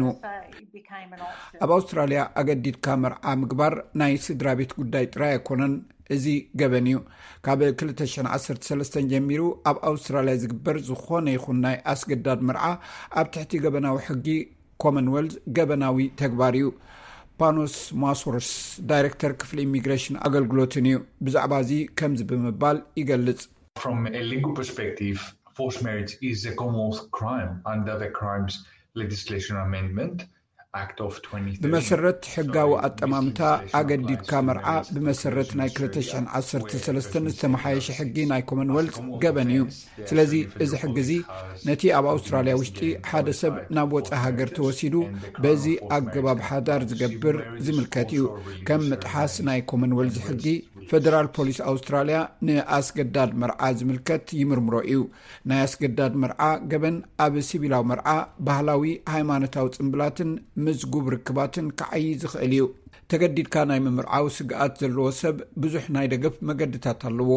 ኣብ ኣውስትራልያ ኣገዲድካ መርዓ ምግባር ናይ ስድራ ቤት ጉዳይ ጥራይ ኣይኮነን እዚ ገበን እዩ ካብ ክልተ ሽሕን ዓሰርተ ሰለስተ ጀሚሩ ኣብ ኣውስትራልያ ዝግበር ዝኾነ ይኹን ናይ ኣስገዳድ መርዓ ኣብ ትሕቲ ገበናዊ ሕጊ ኮመንዌልዝ ገበናዊ ተግባር እዩ ፓኖስ ማሶርስ ዳይሬክተር ክፍሊ ኢሚግሬሽን ኣገልግሎትን እዩ ብዛዕባ እዚ ከምዚ ብምባል ይገልጽ From a legal perspective, forced marriage is a Commonwealth crime under the Crimes Legislation Amendment Act of twenty thirteen. بمسرت ሕጋዊ ኣጠማምታ ኣገዲድካ መርዓ ብመሰረት ናይ ክልተ ሽሕን ዓሰርተ ሰለስተ ዝተመሓየሸ ሕጊ ናይ ኮመንዌልት ገበን እዩ ስለዚ እዚ ሕጊ እዚ ነቲ ኣብ ኣውስትራልያ ውሽጢ ሓደ ሰብ ናብ ወፃኢ ሃገር ተወሲዱ በዚ ኣገባብ ሓዳር ዝገብር ዝምልከት እዩ ከም ምጥሓስ ናይ ኮመንዌልት ሕጊ ፌደራል ፖሊስ ኣውስትራልያ ንኣስገዳድ መርዓ ዝምልከት ይምርምሮ እዩ ናይ ኣስገዳድ መርዓ ገበን ኣብ ሲቪላዊ መርዓ ባህላዊ ሃይማኖታዊ ጽምብላትን ምዝጉብ ርክባትን ከዓይ ዝኽእል እዩ ተገዲድካ ናይ ምምርዓው ስግኣት ዘለዎ ሰብ ብዙሕ ናይ ደገፍ መገድታት ኣለዎ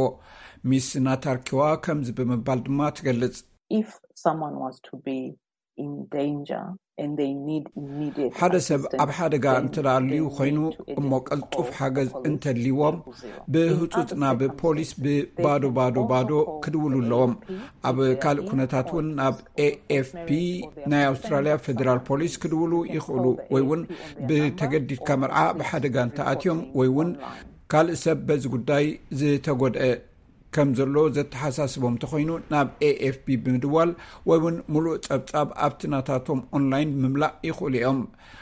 ሚስ ናታርኪዋ ከምዚ ብምባል ድማ ትገልጽ If someone was to be in danger and they need immediate ሓደ ሰብ ኣብ ሓደጋ እንተዳልዩ ኮይኑ እሞ ቀልጡፍ ሓገዝ እንተድልይዎም ብህፁፅ ናብ ፖሊስ ብባዶ ባዶ ባዶ ክድውሉ ኣለዎም ኣብ ካልእ ኩነታት እውን ናብ ኤ ኤፍ ፒ ናይ ኣውስትራልያ ፌደራል ፖሊስ ክድውሉ ይኽእሉ ወይ እውን ብተገዲድካ መርዓ ብሓደጋ እንተኣትዮም ወይ እውን ካልእ ሰብ በዚ ጉዳይ ዝተጎድአ ከም ዘሎ ዘተሓሳስቦም ተኮይኑ ናብ ኤ ኤፍ ፒ ብምድዋል ወይ እውን ሙሉእ ጸብጻብ ኣብቲ ናታቶም ኦንላይን ብምምላእ ይኽእሉ እዮም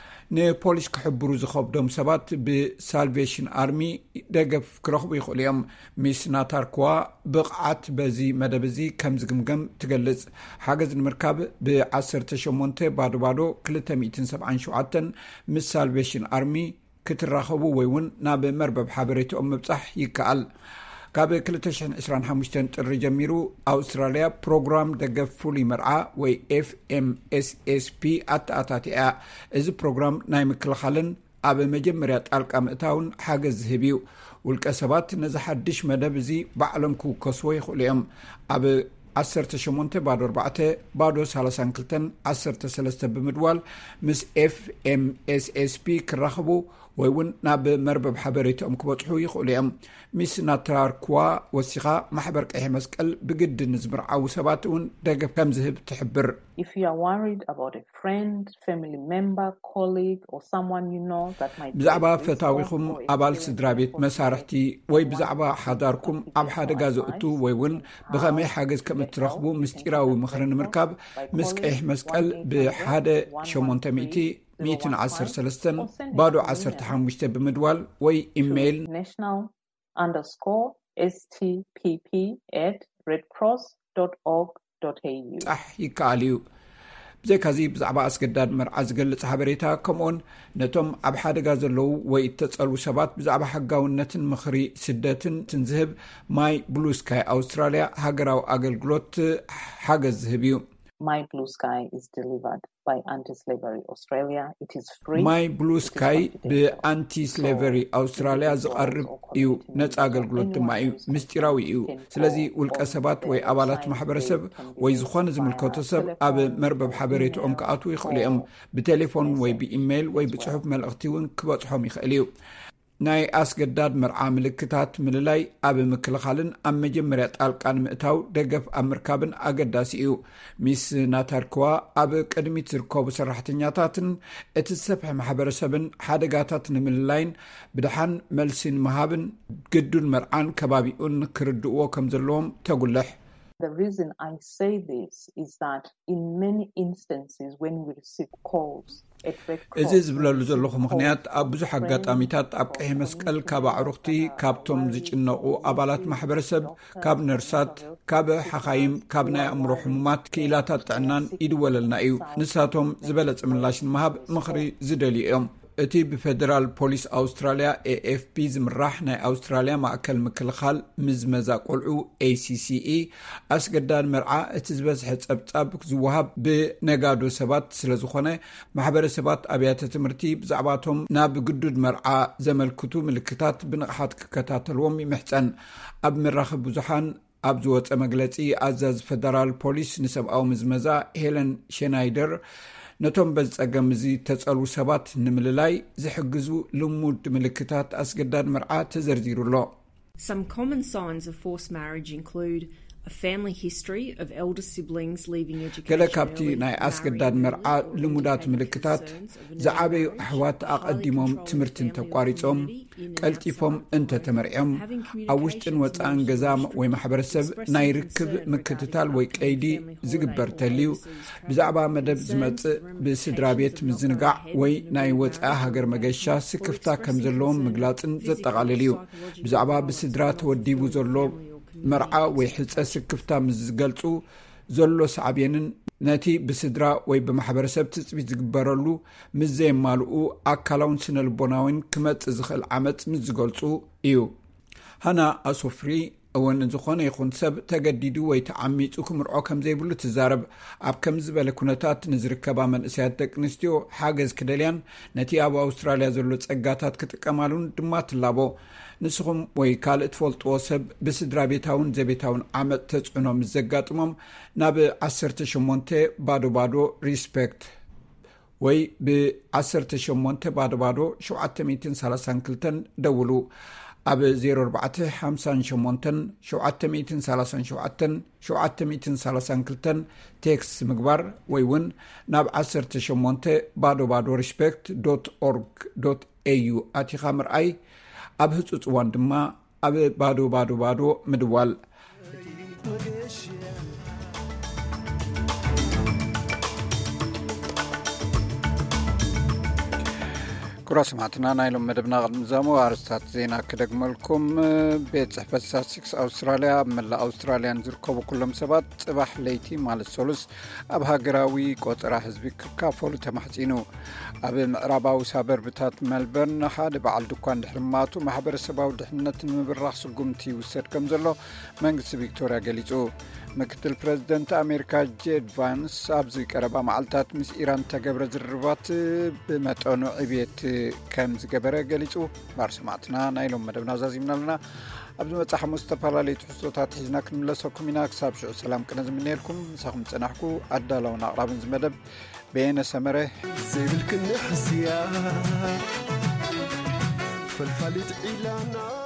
ንፖሊስ ክሕብሩ ዝኸብዶም ሰባት ብሳልቬሽን ኣርሚ ደገፍ ክረኽቡ ይኽእሉ እዮም ሚስ ናታርክዋ ብቕዓት በዚ መደብ እዚ ከም ዝግምገም ትገልጽ ሓገዝ ንምርካብ ብዓሰርተ ሸሞንተ ባዶ ባዶ ክልተ ሚእትን ሰብዓን ሸውዓተን ምስ ሳልቬሽን ኣርሚ ክትራኸቡ ወይ እውን ናብ መርበብ ሓበሬታኦም ምብጻሕ ይከኣል ካብ ክልተ ሽሕን ዕስራን ሓሙሽተን ጥሪ ጀሚሩ ኣውስትራልያ ፕሮግራም ደገፍ ፍሉይ መርዓ ወይ ኤፍ ኤም ኤስ ኤስ ፒ ኣተኣታትያ እዚ ፕሮግራም ናይ ምክልኻልን ኣብ መጀመርያ ጣልቃ ምእታውን ሓገዝ ዝህብ እዩ ውልቀ ሰባት ነዚ ሓድሽ መደብ እዚ ባዕሎም ክውከስዎ ይኽእሉ እዮም ኣብ ዓሰርተ ሸሞንተ ባዶ ኣርባዕተ ባዶ ሰላሳን ክልተን ዓሰርተ ሰለስተ ብምድዋል ምስ ኤፍ ኤም ኤስ ኤስ ፒ ክራኸቡ ወይ እውን ናብ መርበብ ሓበሬቶም ክበጽሑ ይኽእሉ እዮም ሚስ ናትራርክዋ ወሲኻ ማሕበር ቀይሕ መስቀል ብግድን ዝምርዓው ሰባት እውን ደገፍ ከም ዝህብ ትሕብር If you are worried about a friend, family member, colleague or someone you know that might ብዛዕባ ፈታዊኹም ኣባል ስድራቤት መሳርሕቲ ወይ ብዛዕባ ሓዳርኩም ኣብ ሓደጋ ዘእቱ ወይ እውን ብኸመይ ሓገዝ ከም እትረኽቡ ምስጢራዊ ምኽሪ ንምርካብ ምስ ቀይሕ መስቀል ብሓደ ሸሞንተ ሚእቲ ሚእትን ዓሰርተ ሰለስተ ባዶ ዓሰርተ ሓሙሽተ ብምድዋል ወይ ኢሜይል national underscore stpp at redcross dot org dot a u ጣሕ ይከኣል እዩ ብዘይካዚ ብዛዕባ ኣስገዳድ መርዓ ዝገልጽ ሓበሬታ ከምኡን ነቶም ኣብ ሓደጋ ዘለዉ ወይ እተጸልቡ ሰባት ብዛዕባ ሓጋውነትን ምኽሪ ስደትን ትንዝህብ ማይ ብሉ ስካይ ኣውስትራልያ ሃገራዊ ኣገልግሎት ሓገዝ ዝህብ እዩ My Blue Sky is delivered by Anti-Slavery Australia. It is free. My Blue Sky በአንቲ-ስሌቨሪ አውስትራሊያ ዝቀርብ እዩ ነፃ አገልግሎት ድማ እዩ ምስጢራዊ እዩ ስለዚ ውልቀ ሰባት ወይ አባላት ማህበረሰብ ወይ ዝኾነ ዝምልከቶ ሰብ ኣብ መርበብ ሓበሬታኦም ከኣቱ ይኽእሉ እዮም ብቴሌፎን ወይ ብኢሜይል ወይ ብጽሑፍ መልእኽቲ እውን ክበጽሖም ይኽእል እዩ ናይ ኣስገዳድ መርዓ ምልክታት ምልላይ ኣብ ምክልኻልን ኣብ መጀመርያ ጣልቃን ምእታው ደገፍ ኣብ ምርካብን ኣገዳሲ እዩ ሚስ ናታርክዋ ኣብ ቅድሚት ዝርከቡ ሰራሕተኛታትን እቲ ዝሰፍሐ ማሕበረሰብን ሓደጋታት ንምልላይን ብድሓን መልሲን መሃብን ግዱን መርዓን ከባቢኡን ክርድእዎ ከም ዘለዎም ተጉልሕ The reason I say this is that in many instances when we receive calls እዚ ዝብለሉ ዘለኹ ምኽንያት ኣብ ብዙሕ አጋጣሚታት ኣብ ቀይሕ መስቀል ካብ ኣዕሩኽቲ ካብቶም ዝጭነቑ ኣባላት ማሕበረሰብ ካብ ነርሳት ካብ ሓኻይም ካብ ናይ ኣእምሮ ሕሙማት ክኢላታት ጥዕናን ይድወለልና እዩ ንሳቶም ዝበለጸ ምላሽ ንምሃብ ምኽሪ ዝደልዩ እዮም እቲ ብፌደራል ፖሊስ ኣውስትራልያ ኤ ኤፍ ፒ ዝምራሕ ናይ ኣውስትራልያ ማእከል ምክልኻል ምዝመዛ ቆልዑ ኤ ሲ ሲ ኢ ኣስገዳድ መርዓ እቲ ዝበዝሐ ጸብጻብ ዝወሃብ ብነጋዶ ሰባት ስለ ዝኾነ ማሕበረሰባት ኣብያተ ትምህርቲ ብዛዕባቶም ናብ ግዱድ መርዓ ዘመልክቱ ምልክታት ብንቕሓት ክከታተልዎም ይምሕፀን ኣብ መራኸቢ ብዙሓን ኣብ ዝወፀ መግለጺ ኣዛዝ ፌደራል ፖሊስ ንሰብኣዊ ምዝመዛ ሄለን ሸናይደር ነቶም በዝጸገም እዚ ተጸልቡ ሰባት ንምልላይ ዝሕግዙ ልሙድ ምልክታት ኣስገዳድ መርዓ ተዘርዚሩሎ Some common signs of forced marriage include a family history of elder siblings leaving education. ገለ ካብቲ ናይ ኣስገዳድ መርዓ ልሙዳት ምልክታት ዝዓበዩ ኣሕዋት ኣቐዲሞም ትምህርትን ተቋሪጾም ቀልጢፎም እንተተመርዖም ኣብ ውሽጥን ወፃእን ገዛ ወይ ማሕበረሰብ ናይ ርክብ ምክትታል ወይ ቀይዲ ዝግበር ተልዩ ብዛዕባ መደብ ዝመጽእ ብስድራ ቤት ምዝንጋዕ ወይ ናይ ወፃእ ሃገር መገሻ ስክፍታ ከም ዘለዎም ምግላጽን ዘጠቓልል እዩ ብዛዕባ ብስድራ ተወዲቡ ዘሎ መርዓ ወይ ሕፀ ስክፍታ ምዝገልጹ ዘሎ ሰዓብየንን ነቲ ብስድራ ወይ በማሕበረሰብ ትጽቢት ዝግበረሉ ምዘየማልኡ ኣካላውን ስነልቦናውን ክመጽእ ዝኽእል ዓመፅ ምዝገልጹ እዩ ሃና ኣሶፍሪ እውን ዝኾነ ይኹን ሰብ ተገዲዱ ወይ ተዓሚጹ ክምርዖ ከም ዘይብሉ ትዛረብ ኣብ ከም ዝበለ ኩነታት ንዝርከባ መንእሰያት ደቂ ኣንስትዮ ሓገዝ ክደልያን ነቲ ኣብ ኣውስትራልያ ዘሎ ጸጋታት ክጥቀማሉን ድማ ትላቦ ንስኹም ወይ ካልእ ትፈልጥዎ ሰብ ብስድራ ቤታውን ዘቤታውን ዓመፅ ተጽዕኖ ምስ ዘጋጥሞም ናብ ዓሰርተ ሸሞንተ ባዶ ባዶ ሪስፔክት ወይ ብ ዓሰርተ ሸሞንተ ባዶ ባዶ ሸውዓተ ሚእትን ሰላሳን ክልተን ደውሉ ኣብ ዜሮ ኣርባዕተ ሓምሳ ሸሞንተ ሸውዓተ ሚእትን ሰላሳን ሸውዓተ ሸውዓተ ሚእትን ሰላሳን ክልተን ቴክስት ምግባር ወይ እውን ናብ ዓሰርተ ሸሞንተ ባዶ ባዶ ሪስፔክት ዶት ኦርግ ዶት ኤ ዩ ኣቲኻ ምርኣይ ኣብ ህጹጽ እዋን ድማ ኣብ ባዶ ባዶ ባዶ ምድዋል ኩራ ሰማዕትና ናይሎም መደብና ቅድምዛሞ ኣርስታት ዜና ክደግመልኩም ቤት ጽሕፈት ስታትስቲክስ ኣውስትራልያ መላእ ኣውስትራልያን ዝርከቡ ኩሎም ሰባት ጽባሕ ለይቲ ማለት ሰሉስ ኣብ ሃገራዊ ቆጠራ ህዝቢ ክካፈሉ ተማሕጺኑ ኣብ ምዕራባዊ ሳበርብታት መልበርን ሓደ በዓል ድኳን ድሕርማቱ ማሕበረሰባዊ ድሕነት ንምብራኽ ስጉምቲ ይውሰድ ከም ዘሎ መንግስቲ ቪክቶሪያ ገሊጹ ምክትል ፕሬዚደንት ኣሜሪካ ጄድ ቫንስ ኣብዚ ቀረባ መዓልታት ምስ ኢራን ተገብረ ዝርርባት ብመጠኑ ዕብየት ከም ዝገበረ ገሊጹ ባር ሰማዕትና ናይሎም መደብና ዛዚምና ኣለና ኣብዚ መጽሓ ሙስተፈላለዩ ትሕዝቶታት ሒዝና ክንምለሰኩም ኢና ክሳብ ሽዑ ሰላም ቅነ ዝምነየልኩም ንሳኹም ጽናሕኩ ኣዳላውን ኣቕራብን ዝመደብ በየነ ሰመረ ዘይብልክን ሕስያ فالفلت إلى نار